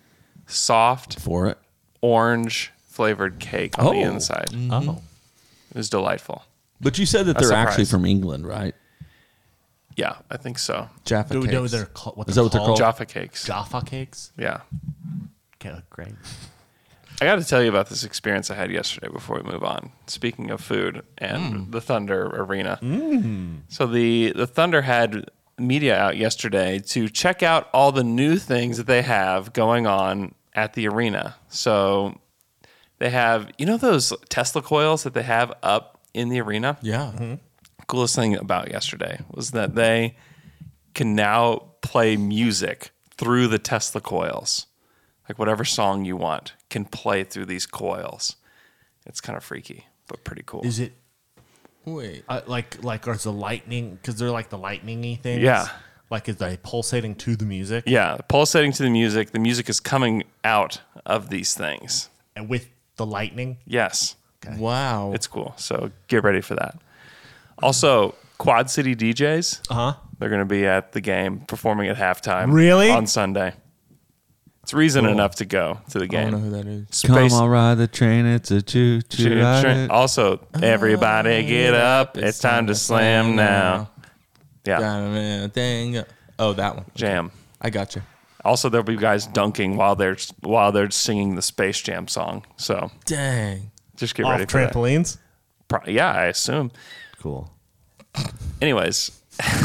Soft For it. orange flavored cake on the Oh. inside. Oh, It was delightful. But you said that A they're actually surprise. from England, right? Yeah, I think so. Jaffa do we know cakes. they're called? What Is they're that what they're called? Jaffa cakes. Jaffa cakes. Yeah. Okay, great. I got to tell you about this experience I had yesterday before we move on. Speaking of food and the Thunder Arena. So the, the Thunder had media out yesterday to check out all the new things that they have going on at the arena. So they have, you know those Tesla coils that they have up in the arena? Yeah. Coolest thing about yesterday was that they can now play music through the Tesla coils. Like whatever song you want can play through these coils. It's kind of freaky, but pretty cool. Is it Wait. uh, like like or is the lightning? Because they're like the lightning-y things. Yeah. Like is they pulsating to the music? Yeah, pulsating to the music. The music is coming out of these things. And with the lightning. Yes, Wow. it's cool. So get ready for that. Also, Quad City D Js. Uh huh. They're going to be at the game performing at halftime. Really? On Sunday. It's reason enough to go to the I don't know game. who that is. Come Space- on, ride the train. It's a choo choo Choo- ride. choo- it. Also, everybody get up. It's time to slam now. Yeah, Yeah. Thing. Oh, that one. jam. I got you. Also, there'll be guys dunking while they're while they're singing the Space Jam song. So Dang. just get Off ready for that. trampolines. Pro- Yeah, I assume. Cool. Anyways, at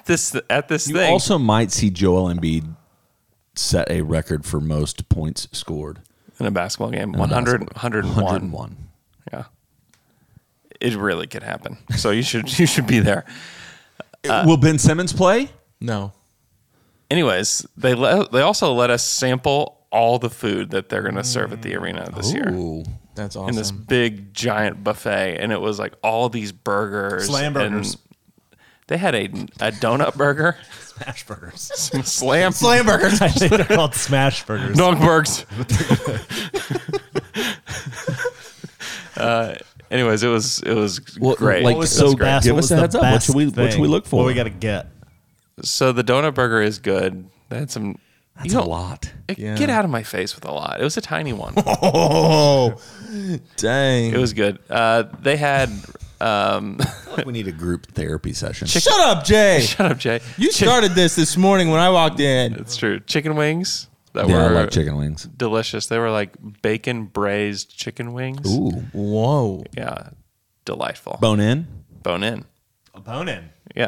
at this at this You thing. also might see Joel Embiid set a record for most points scored in a basketball game. In a one hundred, basketball- one hundred one. one hundred one. Yeah. It really could happen. So you should you should be there. Uh, Will Ben Simmons play? No. Anyways, they let, they also let us sample all the food that they're going to serve at the arena this year. Ooh. That's In this awesome. big giant buffet, and it was like all these burgers, Slam burgers. and they had a a donut burger, Smash burgers. some slam Slam burgers. I think they're called smash burgers. Dogbergs. uh, anyways, it was it was Well, great. like, It was so great. give us a heads up. What should we- what should we look for? What we got to get? So the donut burger is good. They had some. That's you a know, lot. it- Yeah. Get out of my face with a lot. It was a tiny one. Oh, dang. It was good. Uh, they had. Um, We need a group therapy session. Shut up, Jay. shut up, Jay. You started this this morning when I walked in. It's true. Chicken wings that Yeah, I were like chicken wings. delicious. They were like bacon braised chicken wings. Ooh, Whoa. Yeah, delightful. bone in. Bone in. A bone in. Yeah.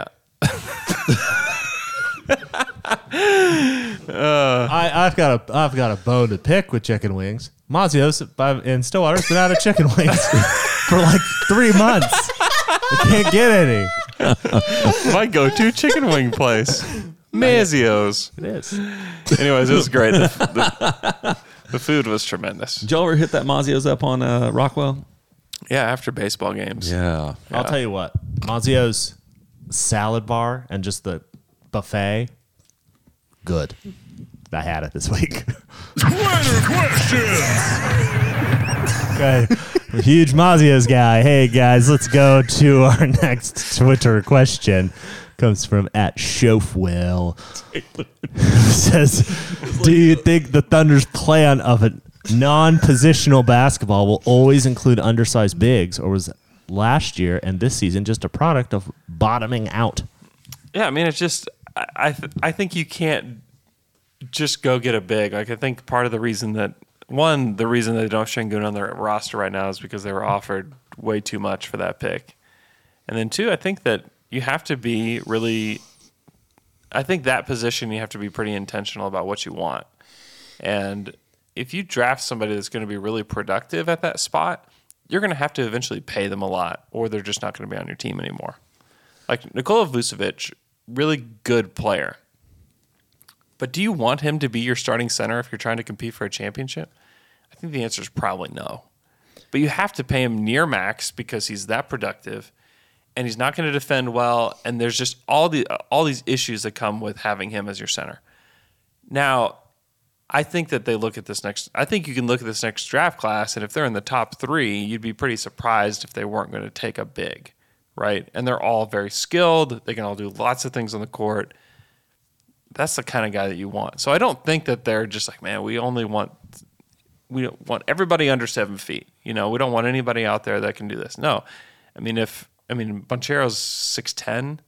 I, I've got a I've got a bone to pick with chicken wings. Mazio's by- in Stillwater's been out of chicken wings for like three months. I can't get any. My go-to chicken wing place, Mazio's. It is. Anyways, it was great. The, the, the food was tremendous. Did y'all ever hit that Mazio's up on uh, Rockwell? Yeah, after baseball games. Yeah. I'll tell you what, Mazio's salad bar and just the buffet, good. I had it this week. Twitter questions. Okay. I'm a huge Mazio's guy. Hey guys, let's go to our next Twitter question. Comes from at Shofwell. Says, do you think the Thunder's plan of a non-positional basketball will always include undersized bigs, or was last year and this season just a product of bottoming out? Yeah, I mean, it's just I I, th- I think you can't just go get a big. Like I think part of the reason that one, the reason they don't have Şengün on their roster right now is because they were offered way too much for that pick, and then two, I think that you have to be really. I think that position you have to be pretty intentional about what you want, and if you draft somebody that's going to be really productive at that spot, you're going to have to eventually pay them a lot, or they're just not going to be on your team anymore. Like Nikola Vucevic, really good player. But do you want him to be your starting center if you're trying to compete for a championship? I think the answer is probably no. But you have to pay him near max because he's that productive, and he's not going to defend well, and there's just all the all these issues that come with having him as your center. Now, I think that they look at this next. I think you can look at this next draft class, and if they're in the top three, you'd be pretty surprised if they weren't going to take a big, right? And they're all very skilled. They can all do lots of things on the court. That's the kind of guy that you want. So I don't think that they're just like, man, we only want we don't want everybody under seven feet. You know, we don't want anybody out there that can do this. No, I mean if I mean Banchero's six ten.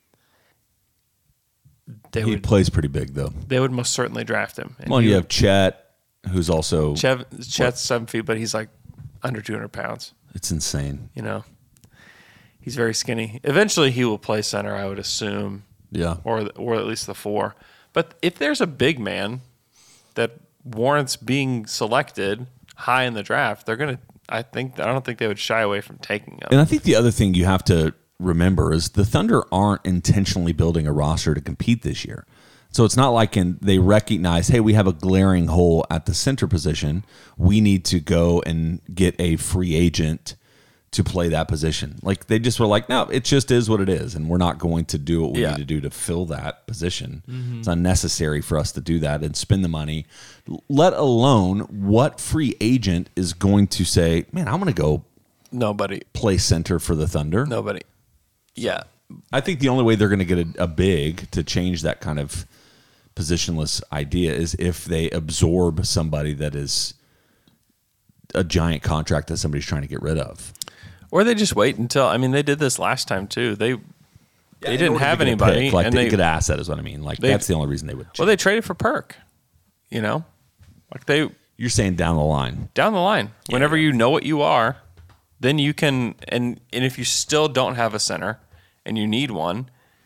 They He would plays pretty big though. they would most certainly draft him. And Well, he you would- have Chet, who's also Chev, Chet's seven feet, but he's like under two hundred pounds. it's insane. You know, he's very skinny. Eventually, he will play center, I would assume, Yeah. or or at least the four. But if there's a big man that warrants being selected high in the draft, they're gonna. I think I don't think they would shy away from taking him. And I think the other thing you have to remember is the Thunder aren't intentionally building a roster to compete this year. So it's not like in, they recognize, hey, we have a glaring hole at the center position. We need to go and get a free agent to play that position. Like they just were like, no, it just is what it is. And we're not going to do what we Yeah. need to do to fill that position. Mhm. It's unnecessary for us to do that and spend the money, let alone what free agent is going to say, man, I'm going to go Nobody. play center for the Thunder. Nobody. Yeah. I think the only way they're going to get a, a big to change that kind of positionless idea is if they absorb somebody that is a giant contract that somebody's trying to get rid of. Or they just wait until. I mean, they did this last time too. They they In didn't order to have get a anybody, pick, like and to they get an asset is what I mean. Like they- that's the only reason they would. well, they traded for Perk. You know, like they You're saying down the line. down the line. Whenever you know what you are, then you can. And and if you still don't have a center and you need one,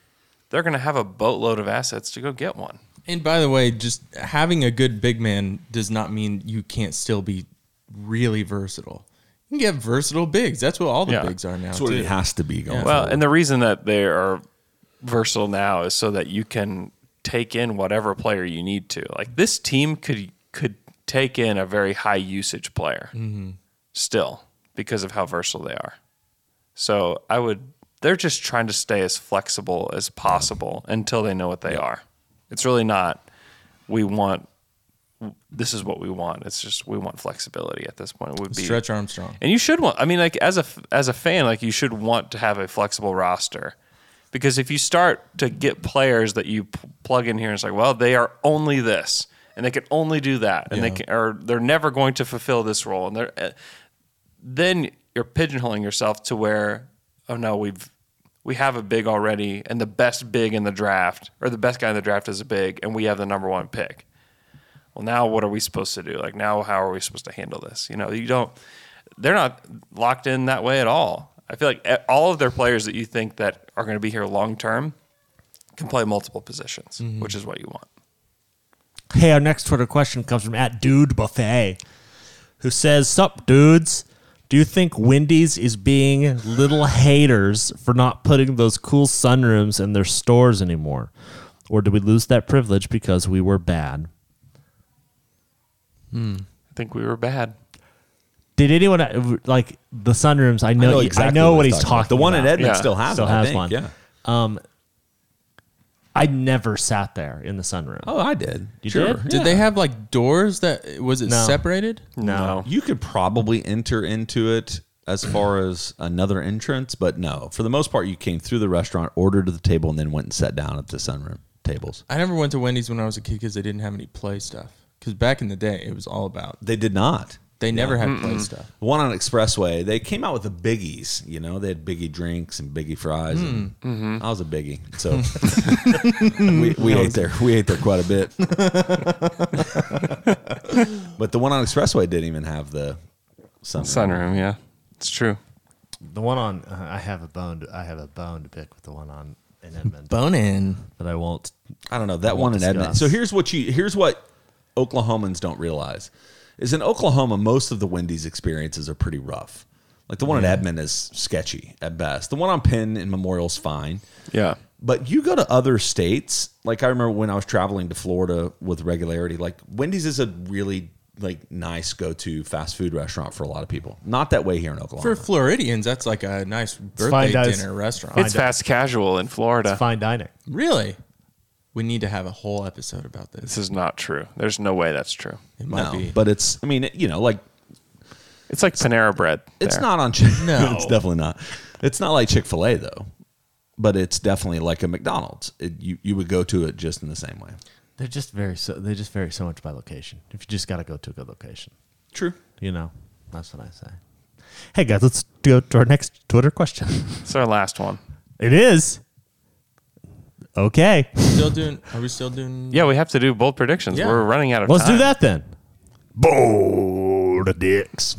they're going to have a boatload of assets to go get one. And by the way, just having a good big man does not mean you can't still be really versatile. You can get versatile bigs. That's what all the Yeah. bigs are now. That's what too. it has to be going. Yeah. Well, and the reason that they are versatile now is so that you can take in whatever player you need to. Like this team could could take in a very high usage player Mm-hmm. still because of how versatile they are. So I would. They're just trying to stay as flexible as possible until they know what they are. It's really not. We want. This is what we want. It's just we want flexibility at this point. It would be Stretch Armstrong. and you should want. I mean, like as a as a fan, like you should want to have a flexible roster, because if you start to get players that you p- plug in here and it's like, well, they are only this, and they can only do that, and they Yeah. can, or they're never going to fulfill this role, and they're uh, then you're pigeonholing yourself to where, oh no, we've we have a big already, and the best big in the draft, or the best guy in the draft is a big, and we have the number one pick. Well, now what are we supposed to do? Like now, how are we supposed to handle this? You know, you don't. They're not locked in that way at all. I feel like all of their players that you think that are going to be here long term can play multiple positions, Mm-hmm. which is what you want. Hey, our next Twitter question comes from at Dude Buffet, who says, "Sup, dudes? Do you think Wendy's is being little haters for not putting those cool sunrooms in their stores anymore, or did we lose that privilege because we were bad?" I think we were bad. Did anyone uh, like the sunrooms? I know, I know I exactly know what what he's he's talking about. talking. The one in about. Edmond Yeah. still has Still one, I has think. one. Yeah. Um, I never sat there in the sunroom. Oh, I did. You sure. did? Did they have like doors that was it No. separated? No. You could probably enter into it as far as another entrance, but no. For the most part, you came through the restaurant, ordered to the table, and then went and sat down at the sunroom tables. I never went to Wendy's when I was a kid because they didn't have any play stuff. Because back in the day, it was all about. They did not. They never had play stuff. The one on Expressway, they came out with the biggies. You know, they had biggie drinks and biggie fries. And I was a biggie, so we, we ate there. We ate there quite a bit. But the one on Expressway didn't even have the sunroom. Sunroom, yeah, it's true. The one on uh, I have a bone. To, I have a bone to pick with the one on in Edmond, Bone in. but I won't. I don't know that I one won't in Edmond. discuss. So here's what you here's what Oklahomans don't realize is in Oklahoma most of the Wendy's experiences are pretty rough. Like the one in Edmond is sketchy at best. The one on Penn and Memorial's fine. Yeah, But you go to other states, like I remember when I was traveling to Florida with regularity, like Wendy's is a really like nice go-to fast food restaurant for a lot of people. Not that way here in Oklahoma. For Floridians, that's like a nice birthday fine dining. dinner restaurant. it's fast casual in Florida. It's fine dining. Really? We need to have a whole episode about this. This is not true. There's no way that's true. It might no, be. but it's I mean, it- you know, like It's like Panera Bread. it's there. not on Chick No. it's definitely not. It's not like Chick-fil-A though. But it's definitely like a McDonald's. It, you you would go to it just in the same way. They're just very so. They just vary so much by location. If you just got to go to a good location, True. you know, that's what I say. Hey guys, let's go to our next Twitter question. It's our last one. It is okay. Still doing? Are we still doing? Yeah, we have to do bold predictions. Yeah. We're running out of Let's time. do that then. Bold dicks.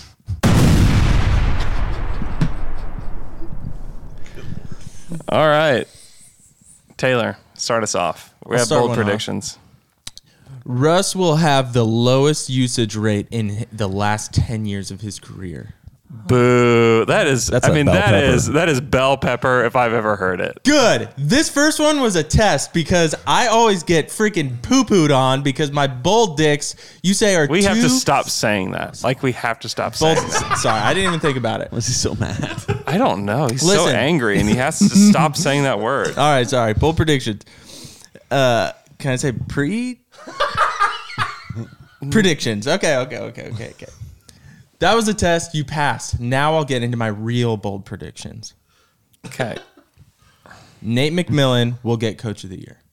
All right, Taylor, start us off. We I'll have start bold one off. predictions. Russ will have the lowest usage rate in hi- the last ten years of his career. Boo! That is. That's I a mean, bell that pepper. is that is bell pepper if I've ever heard it. Good. This first one was a test because I always get freaking poo-pooed on because my bold dicks, you say, are We too have to stop saying that. Like we have to stop bold. saying that. Sorry, I didn't even think about it. Was he so mad? I don't know. He's so Listen. angry and he has to stop saying that word. All right, sorry. Bold predictions. Uh, can I say pre? Predictions. Okay, okay, okay, okay, okay. That was a test. You passed. Now I'll get into my real bold predictions. Okay. Nate McMillan will get Coach of the Year.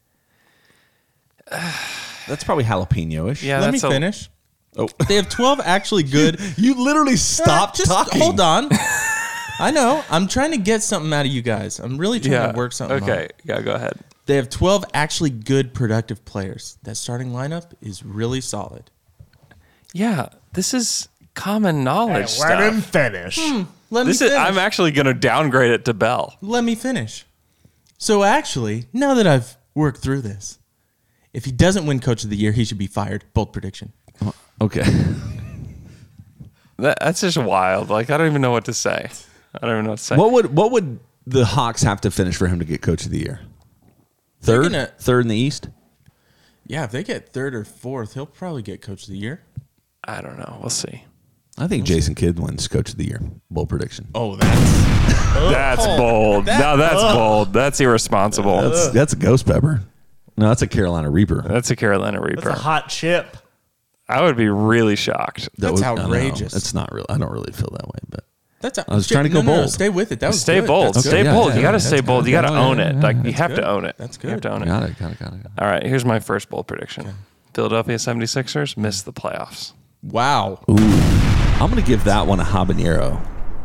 That's probably jalapeno-ish. Yeah, Let me that's a- finish. Oh. They have twelve actually good. You literally stopped Just talking. hold on. I know. I'm trying to get something out of you guys. I'm really trying Yeah. to work something Okay. out. Yeah. Go ahead. They have twelve actually good, productive players. That starting lineup is really solid. Yeah. This is common knowledge Let him stuff. finish. Let This me is. finish. I'm actually going to downgrade it to Bell. Let me finish. So actually, now that I've worked through this, if he doesn't win Coach of the Year, he should be fired. Bold prediction. Okay. That, that's just wild. Like, I don't even know what to say. I don't even know what to say. What would what would the Hawks have to finish for him to get Coach of the Year? Third? Gonna, Third in the East? Yeah, if they get third or fourth, he'll probably get Coach of the Year. I don't know. We'll see. I think Jason Kidd wins Coach of the Year. Bold prediction. Oh, that's that's oh, bold. That, no, that's oh. bold. That's irresponsible. That's, that's a ghost pepper. No, that's a Carolina Reaper. That's a Carolina Reaper. That's a hot chip. I would be really shocked. That That's was, outrageous. It's not real. I don't really feel that way, but that's. A, I was trying to go no, no, bold. No, stay with it. That was stay good. bold. That's Stay good. bold. Yeah, you yeah, got to stay that's bold. good. You got to Yeah, own yeah, it. yeah, Like that's you have good. to own it. That's You have good. to own it. got it, got it, got it. Got it. All right. Here's my first bold prediction. Okay. Philadelphia seventy-sixers miss the playoffs. Wow. Ooh, I'm gonna give that one a habanero.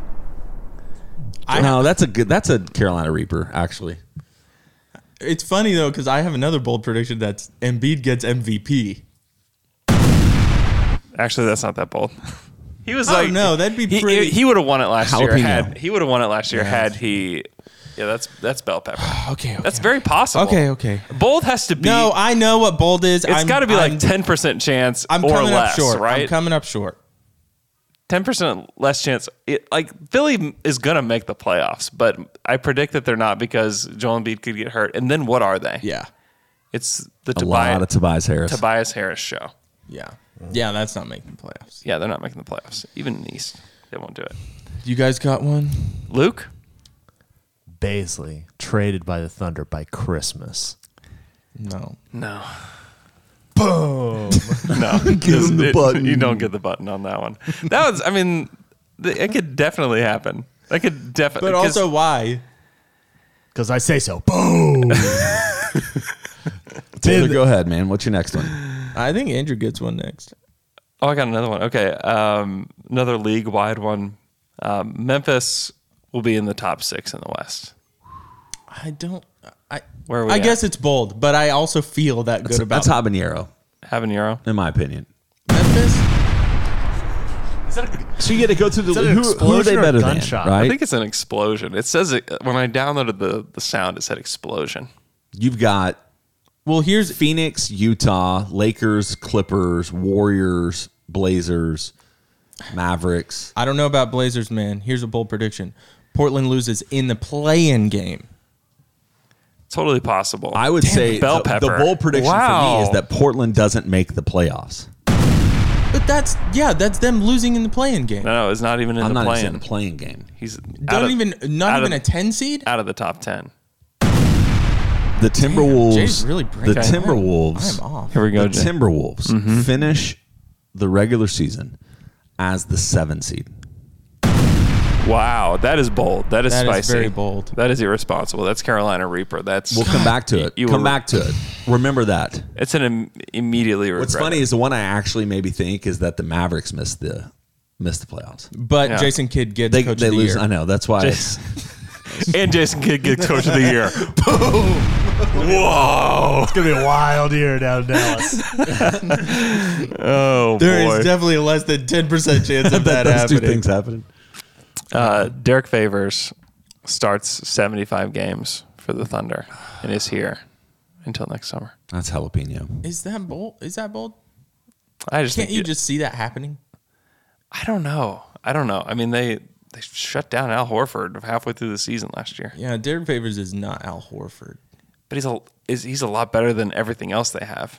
I, no, that's a good. That's a Carolina Reaper, actually. It's funny though because I have another bold prediction that's Embiid gets M V P. Actually, that's not that bold. He was Oh, like, no, that'd be he, pretty- He, he would have won it last year. Jalapeno. Had he would have won it last year Yeah. had he. Yeah, that's that's bell pepper. Okay, okay. That's very possible. Okay, okay. Bold has to be. No, I know what bold is. it's got to be I'm- like ten percent chance I'm or coming less, up short. right? I'm coming up short. ten percent less chance. It, like Philly is gonna make the playoffs, but I predict that they're not because Joel Embiid could get hurt. And then what are they? Yeah, It's the A Tobias, lot of Tobias Harris. Tobias Harris show. yeah, yeah. That's not making playoffs. Yeah, they're not making the playoffs. Even in the East, they won't do it. You guys got one? Luke, Baisley traded by the Thunder by Christmas. No. no, Boom. no. Give him the It- button. You don't get the button on that one. That was. I mean, th- it could definitely happen. That could definitely. But also, why? Because I say so. Boom. Taylor, go ahead, man. What's your next one? I think Andrew gets one next. Oh, I got another one. Okay, um, another league-wide one. Um, Memphis will be in the top six in the West. I don't. I. Where are we I at? guess it's bold, but I also feel that good That's, about that's habanero, Habanero. in my opinion. Memphis. So you get to go through the Is that an who, who are they explosion or a better than, gunshot? right? I think it's an explosion. It says it when I downloaded the, the sound. It said explosion. You've got Well, here's Phoenix, Utah, Lakers, Clippers, Warriors, Blazers, Mavericks. I don't know about Blazers, man. Here's a bold prediction: Portland loses in the play-in game. Totally possible. I would say bell the, pepper. the bold prediction for Wow. me is that Portland doesn't make the playoffs. But that's yeah, that's them losing in the play-in game. no, no, it's not even in I'm the not even play-in. saying the playing game. He's out Don't of- even not out even of- a ten seed. out of the top ten. The Timberwolves, Jay's really breaking the it. Timberwolves, I'm off. Here we go. the Jay. Timberwolves Mm-hmm. finish the regular season as the seven seed. Wow, that is bold. That is That is spicy. very bold. That is irresponsible. That's Carolina Reaper. That's We'll come back to it. You come were- back to it. Remember that. It's an Im- immediately regret. What's funny is the one I actually maybe think is that the Mavericks missed the missed the playoffs. But Yeah. Jason Kidd gets They coach they of the lose. year. I know. That's why. Just- It's, and Jason Kidd gets coach of the year. Whoa! It's going to be a wild year down in Dallas. Oh There boy! is definitely a less than ten percent chance of that those happening. two things happening. Uh, Derek Favors starts seventy-five games for the Thunder and is here until next summer. That's jalapeno. Is that bold? Is that bold? I just Can't think you it- just see that happening? I don't know. I don't know. I mean, they they shut down Al Horford halfway through the season last year, Yeah, Derek Favors is not Al Horford. but he's a is he's a lot better than everything else they have.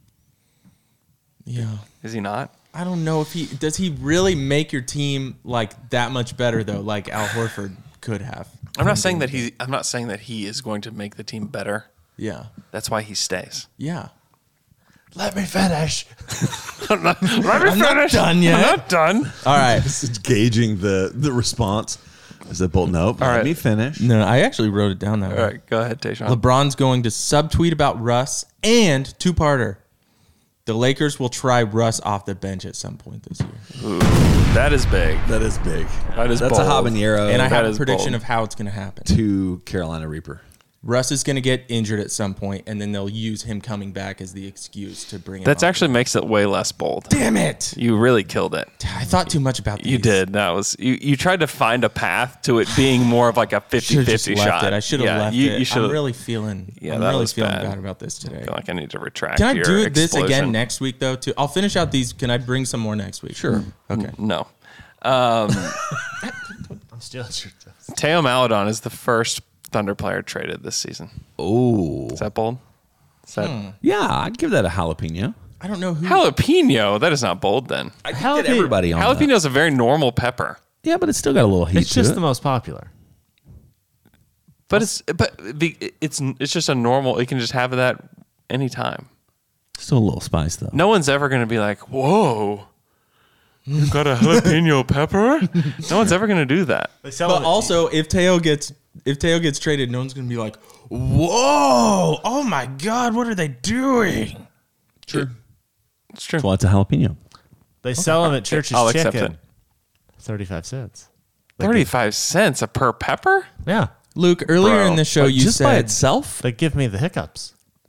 Yeah. Is he not? I don't know if he does he really make your team like that much better though, like Al Horford could have. I'm not saying that he. I'm not saying that he is going to make the team better. Yeah. That's why he stays. Yeah. Let me finish. Let me I'm not finish. done yet. I'm not done. All right. This is gauging the the response. Is it bold? Nope. All Let right. me finish. No, I actually wrote it down that All way. right, go ahead, Tayshaun. LeBron's going to subtweet about Russ and two-parter. The Lakers will try Russ off the bench at some point this year. Ooh, that is big. That is big. That is That's bold. a habanero. And I that have a is prediction bold. of how it's going to happen. to Carolina Reaper. Russ is going to get injured at some point, and then they'll use him coming back as the excuse to bring him That up. actually makes it way less bold. Damn it. You really killed it. I thought too much about these. You did. That was you. You tried to find a path to it being more of like a fifty-fifty left shot. It. I should have yeah, left you, it. You I'm really feeling. Yeah, I'm that really was feeling bad. bad about this today. I feel like I need to retract. Can I your do this explosion. again next week though? Too. I'll finish out these. Can I bring some more next week? Sure. Okay. No. Um, I'm still at your toes. Teo Maledon is the first Thunder player traded this season. Oh, Is that bold? Is that Hmm. yeah, I'd give that a jalapeno. I don't know who. jalapeno? That is not bold. Then I get everybody on jalapeno that. is a very normal pepper. Yeah, but it's still got a little heat It's to just it. the most popular. But it's but the- it's it's just a normal. You can just have that anytime. Still a little spice though. No one's ever going to be like, "Whoa, you got a jalapeno pepper?" No one's ever going to do that. They sell But it- also, if Teo gets if Teo gets traded, no one's gonna be like, "Whoa! Oh my God! What are they doing?" True. It's true. Well, it's a jalapeno. They sell them at Church's I'll accept Chicken. it. thirty-five cents. They Thirty-five cents a per pepper. give- Yeah. Luke, earlier Bro, in the show, Like, you just by said itself. They give me the hiccups.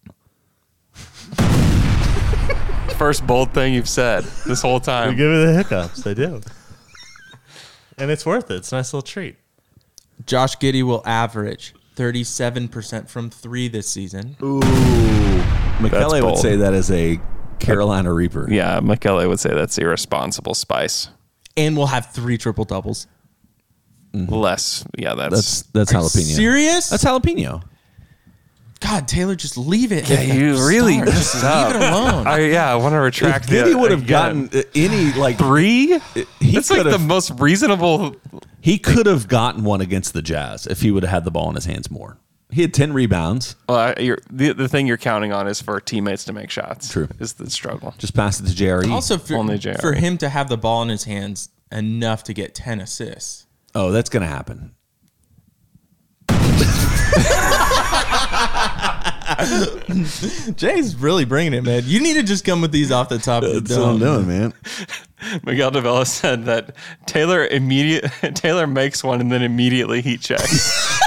First bold thing you've said this whole They time. give me the hiccups. They do. And it's worth it. It's a nice little treat. Josh Giddey will average thirty-seven percent from three this season. Ooh, McKellar would bold. say that as a Carolina Reaper. Yeah, McKellar would say that's irresponsible spice. And we'll have three triple doubles. Less, yeah, that's, That's that's Are you jalapeno. serious? That's jalapeno. God, Taylor, just leave it. yeah. You really Start. messed Just up. leave it alone. I, yeah, I want to If retract. Giddy it would have again. gotten uh, any like three. he That's like could the have most reasonable. he could have gotten one against the Jazz if he would have had the ball in his hands more. He had ten rebounds. Well, I- you're, the the thing you're counting on is for teammates to make shots. True. Is the struggle. Just pass it to J R E. Also, for, Only J R. for him to have the ball in his hands enough to get ten assists. Oh, that's gonna happen. Jay's really bringing it, man. You need to just come with these off the top of the That's what I'm dome. doing, man. Miguel Davila said that Taylor immediate Taylor makes one and then immediately heat checks.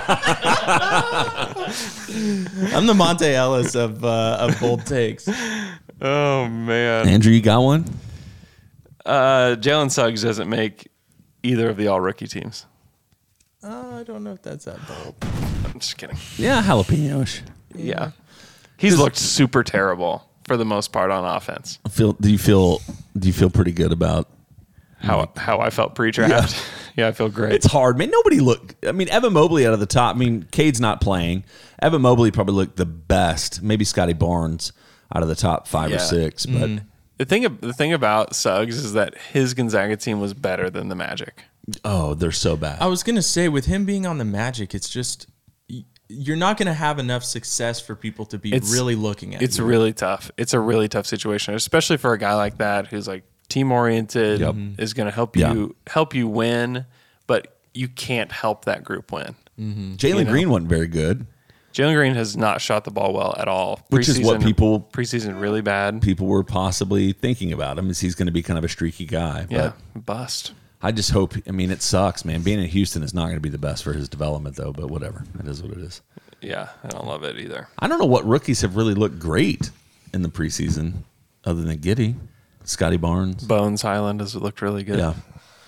I'm the Monte Ellis of uh, of bold takes. Oh man. Andrew, you got one? Uh, Jalen Suggs doesn't make either of the all rookie teams. Uh, I don't know if that's that bold. I'm just kidding. Yeah, jalapenos. Yeah. He's looked super terrible for the most part on offense. Feel? Do you feel? Do you feel pretty good about? How how I felt pre-draft. Yeah, I feel great. It's hard, man. Nobody looked. I mean, Evan Mobley out of the top. I mean, Cade's not playing. Evan Mobley probably looked the best. Maybe Scotty Barnes out of the top five Yeah. or six. But The thing the thing about Suggs is that his Gonzaga team was better than the Magic. oh, they're so bad. I was gonna say, with him being on the Magic, it's just y- you're not gonna have enough success for people to be It's- really looking at. It's you. really tough. It's a really tough situation, especially for a guy like that who's like team oriented, Yep. is going to help Yeah. you help you win, but you can't help that group win. Jalen you know. Green wasn't very good. Jalen Green has not shot the ball well at all. Which is what Preseason- people- preseason really bad. People were possibly thinking about him as he's going to be kind of a streaky guy. Yeah, But bust. I just hope. I mean, it sucks, man. Being in Houston is not going to be the best for his development, though. But whatever, it is what it is. Yeah, I don't love it either. I don't know what rookies have really looked great in the preseason, other than Giddey, Scotty Barnes. Bones Highland has looked really good. Yeah,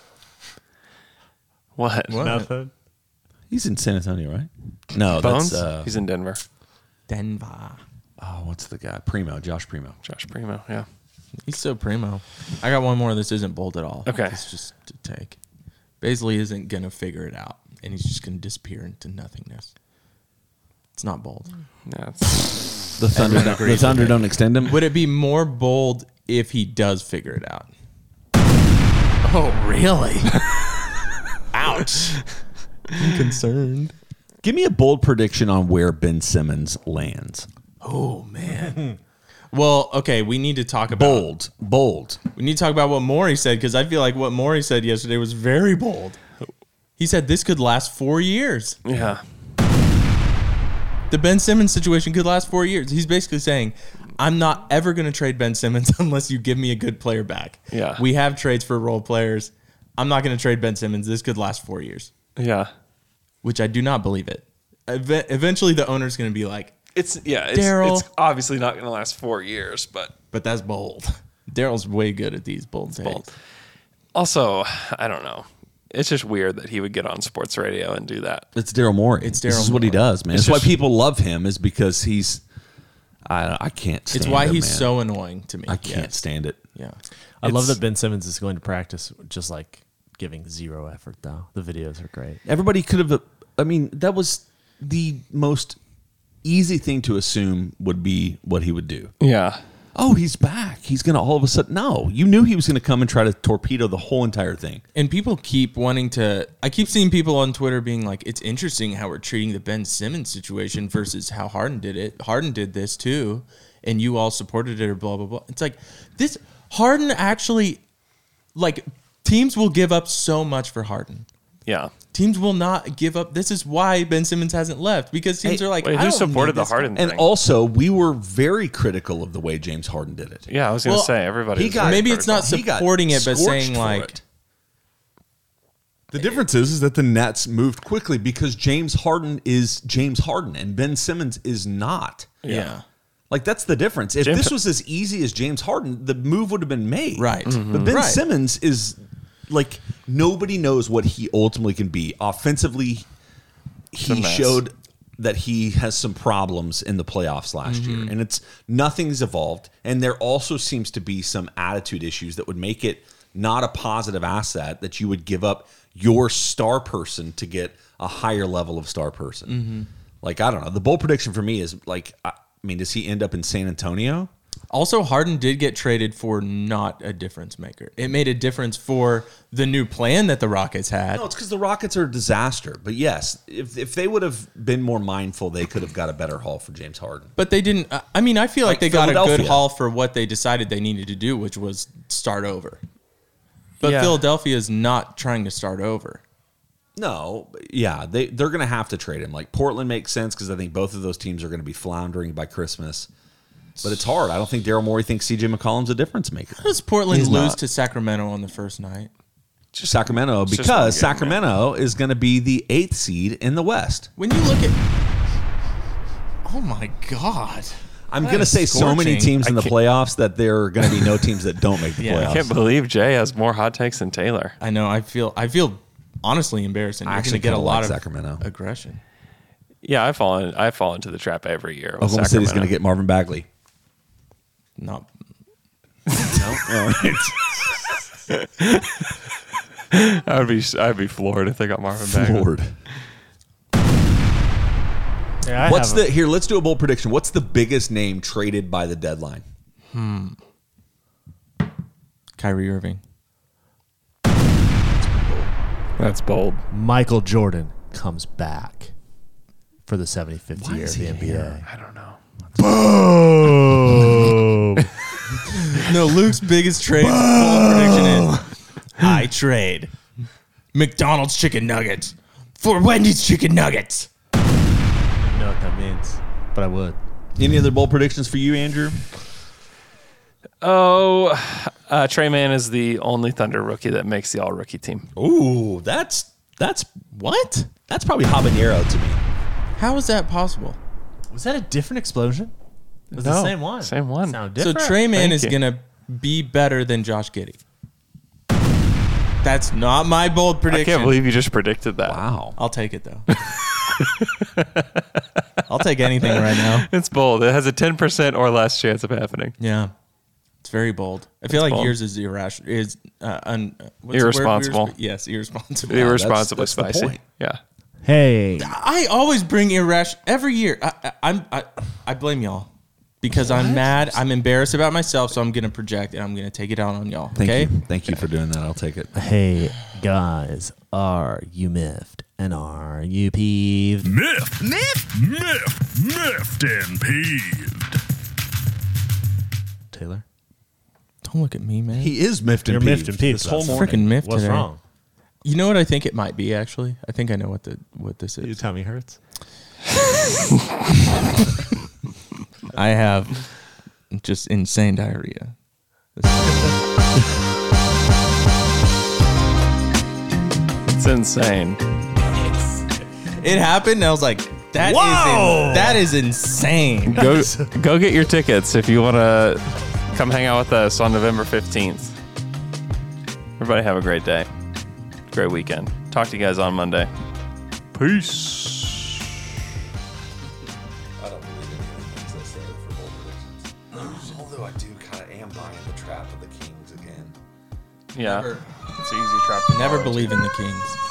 What? Nothing. he's in San Antonio, right? No, Bones? that's uh, He's in Denver. Denver. oh, what's the guy? Primo, Josh Primo. Josh Primo. Yeah. He's so primo. I got one more. This isn't bold at all. Okay. It's just to take. Baisley isn't gonna figure it out, and he's just gonna disappear into nothingness. It's not bold. Yeah. It's, The Thunder, Everyone don't, agrees the Thunder with it. don't extend him. Would it be more bold if he does figure it out? Oh, really? Ouch. I'm concerned. Give me a bold prediction on where Ben Simmons lands. Oh man. Well, okay, we need to talk about Bold, bold. We need to talk about what Maury said, because I feel like what Maury said yesterday was very bold. He said this could last four years. yeah. The Ben Simmons situation could last four years. He's basically saying, I'm not ever going to trade Ben Simmons unless you give me a good player back. Yeah. We have trades for role players. I'm not going to trade Ben Simmons. This could last four years, Yeah. which I do not believe it. ev- eventually the owner's going to be like, It's yeah, it's, Daryl. it's obviously not going to last four years, but but that's bold. Daryl's way good at these bold takes. bold. Also, I don't know. It's just weird that he would get on sports radio and do that. It's Daryl Morey. It's This Daryl is what he Morey. does, man. It's That's just- why people love him is because he's. I I can't. stand It's why him, he's man. so annoying to me. I can't Yes. stand it. Yeah. I love It's- that Ben Simmons is going to practice just like giving zero effort, though. The videos are great. Everybody could have. I mean, that was the most easy thing to assume would be what he would do. Yeah. Oh, he's back. He's going to all of a sudden. No, you knew he was going to come and try to torpedo the whole entire thing. And people keep wanting to. I keep seeing people on Twitter being like, "It's interesting how we're treating the Ben Simmons situation versus how Harden did it. Harden did this too, and you all supported it or blah blah blah." It's like this Harden actually, like, teams will give up so much for Harden. Yeah. Teams will not give up. This is why Ben Simmons hasn't left, because teams Hey, are like, Wait, I who don't supported need the this guy. Harden And thing? also, we were very critical of the way James Harden did it. Yeah, I was going to Well, say everybody. he was got- very Maybe it's not He got supporting it, but scorched saying for like, it. The difference is, is that the Nets moved quickly because James Harden is James Harden and Ben Simmons is not. yeah. Like, that's the difference. If James- this was as easy as James Harden, the move would have been made. Right. Mhm. But Ben Right. Simmons is like, nobody knows what he ultimately can be. Offensively, he mess. showed that he has some problems in the playoffs last year. And it's nothing's evolved. And there also seems to be some attitude issues that would make it not a positive asset that you would give up your star person to get a higher level of star person. Like, I don't know. The bold prediction for me is like, I I mean, does he end up in San Antonio? Also, Harden did get traded for not a difference maker. It made a difference for the new plan that the Rockets had. No, it's because the Rockets are a disaster. But yes, if if they would have been more mindful, they could have got a better haul for James Harden. But they didn't. uh, I mean, I feel like, Like they got a good Philadelphia. haul for what they decided they needed to do, which was start over. But Yeah. Philadelphia is not trying to start over. No, yeah, they they're going to have to trade him. Like, Portland makes sense because I think both of those teams are going to be floundering by Christmas. But it's hard. I don't think Daryl Morey thinks C J McCollum's a difference maker. How does Portland He's lose not. to Sacramento on the first night? Sacramento, just one because game, Sacramento is going to be the eighth seed in the West. When you look at, oh my God, I'm That going to is say so many scorching. teams in I the can't- playoffs that there are going to be no teams that don't make the Yeah. I playoffs. I can't believe Jay has more hot takes than Taylor. I know. I feel. I feel honestly embarrassing. I You're actually going to get a kinda lot like of Sacramento. aggression. Yeah, I fall in, I fall into the trap every year. with Oklahoma City's going to Sacramento. get Marvin Bagley. Not. No? All right. I would be I'd be floored if they got Marvin Bagley. Lord. Yeah, I What's have a- the here? Let's do a bold prediction. What's the biggest name traded by the deadline? Kyrie Irving. That's bold. Michael Jordan comes back for the seventy-fifth year of is the he N B A. I don't know. Boom! No, Luke's biggest trade bold prediction is I trade McDonald's chicken nuggets for Wendy's chicken nuggets. I don't know what that means, but I would. Any other bold predictions for you, Andrew? Oh, uh, Trey Mann is the only Thunder rookie that makes the All Rookie team. Ooh, that's that's What? that's probably habanero to me. How is that possible? Was that a different explosion? It was No, the same one. same one. Sound So different. Trey Mann Thank is you. gonna be better than Josh Giddey. That's not my bold I prediction. can't believe you just predicted that. Wow. I'll take it though. I'll take anything right now. It's bold. It has a ten percent or less chance of happening. Yeah, it's very bold. I feel like bold. yours is irrational. Is uh, un, uh, what's the word? Irresponsible. Irresp- yes, irresponsible. Irresponsibly that's the spicy. point. Yeah. Hey, I always bring irrational every year. I, I, I'm I, I blame y'all because I'm mad. I'm embarrassed about myself, so I'm gonna project and I'm gonna take it out on y'all. Thank okay. you. Thank you for doing that. I'll take it. hey, guys, are you miffed and are you peeved? Miffed. Miffed. Miffed. Miffed and peeved. Taylor, Don't look at me, man. He is miffed and you're peeved. miffed and peeved. This whole That's morning. freaking miffed What's today. wrong? You know what I think it might be? Actually, I think I know what the what this Your is. tummy hurts. I have just insane diarrhea. It's insane. It happened, and I was like, That Whoa! is in, that is insane. Go go get your tickets if you want to come hang out with us on November fifteenth. Everybody have a great day. Great weekend. Talk to you guys on Monday. Peace. I don't believe any of the things I said for bold predictions. Although I do kind of am buying the trap of the Kings again. Yeah. Never, it's an easy trap to never follow. believe in the Kings.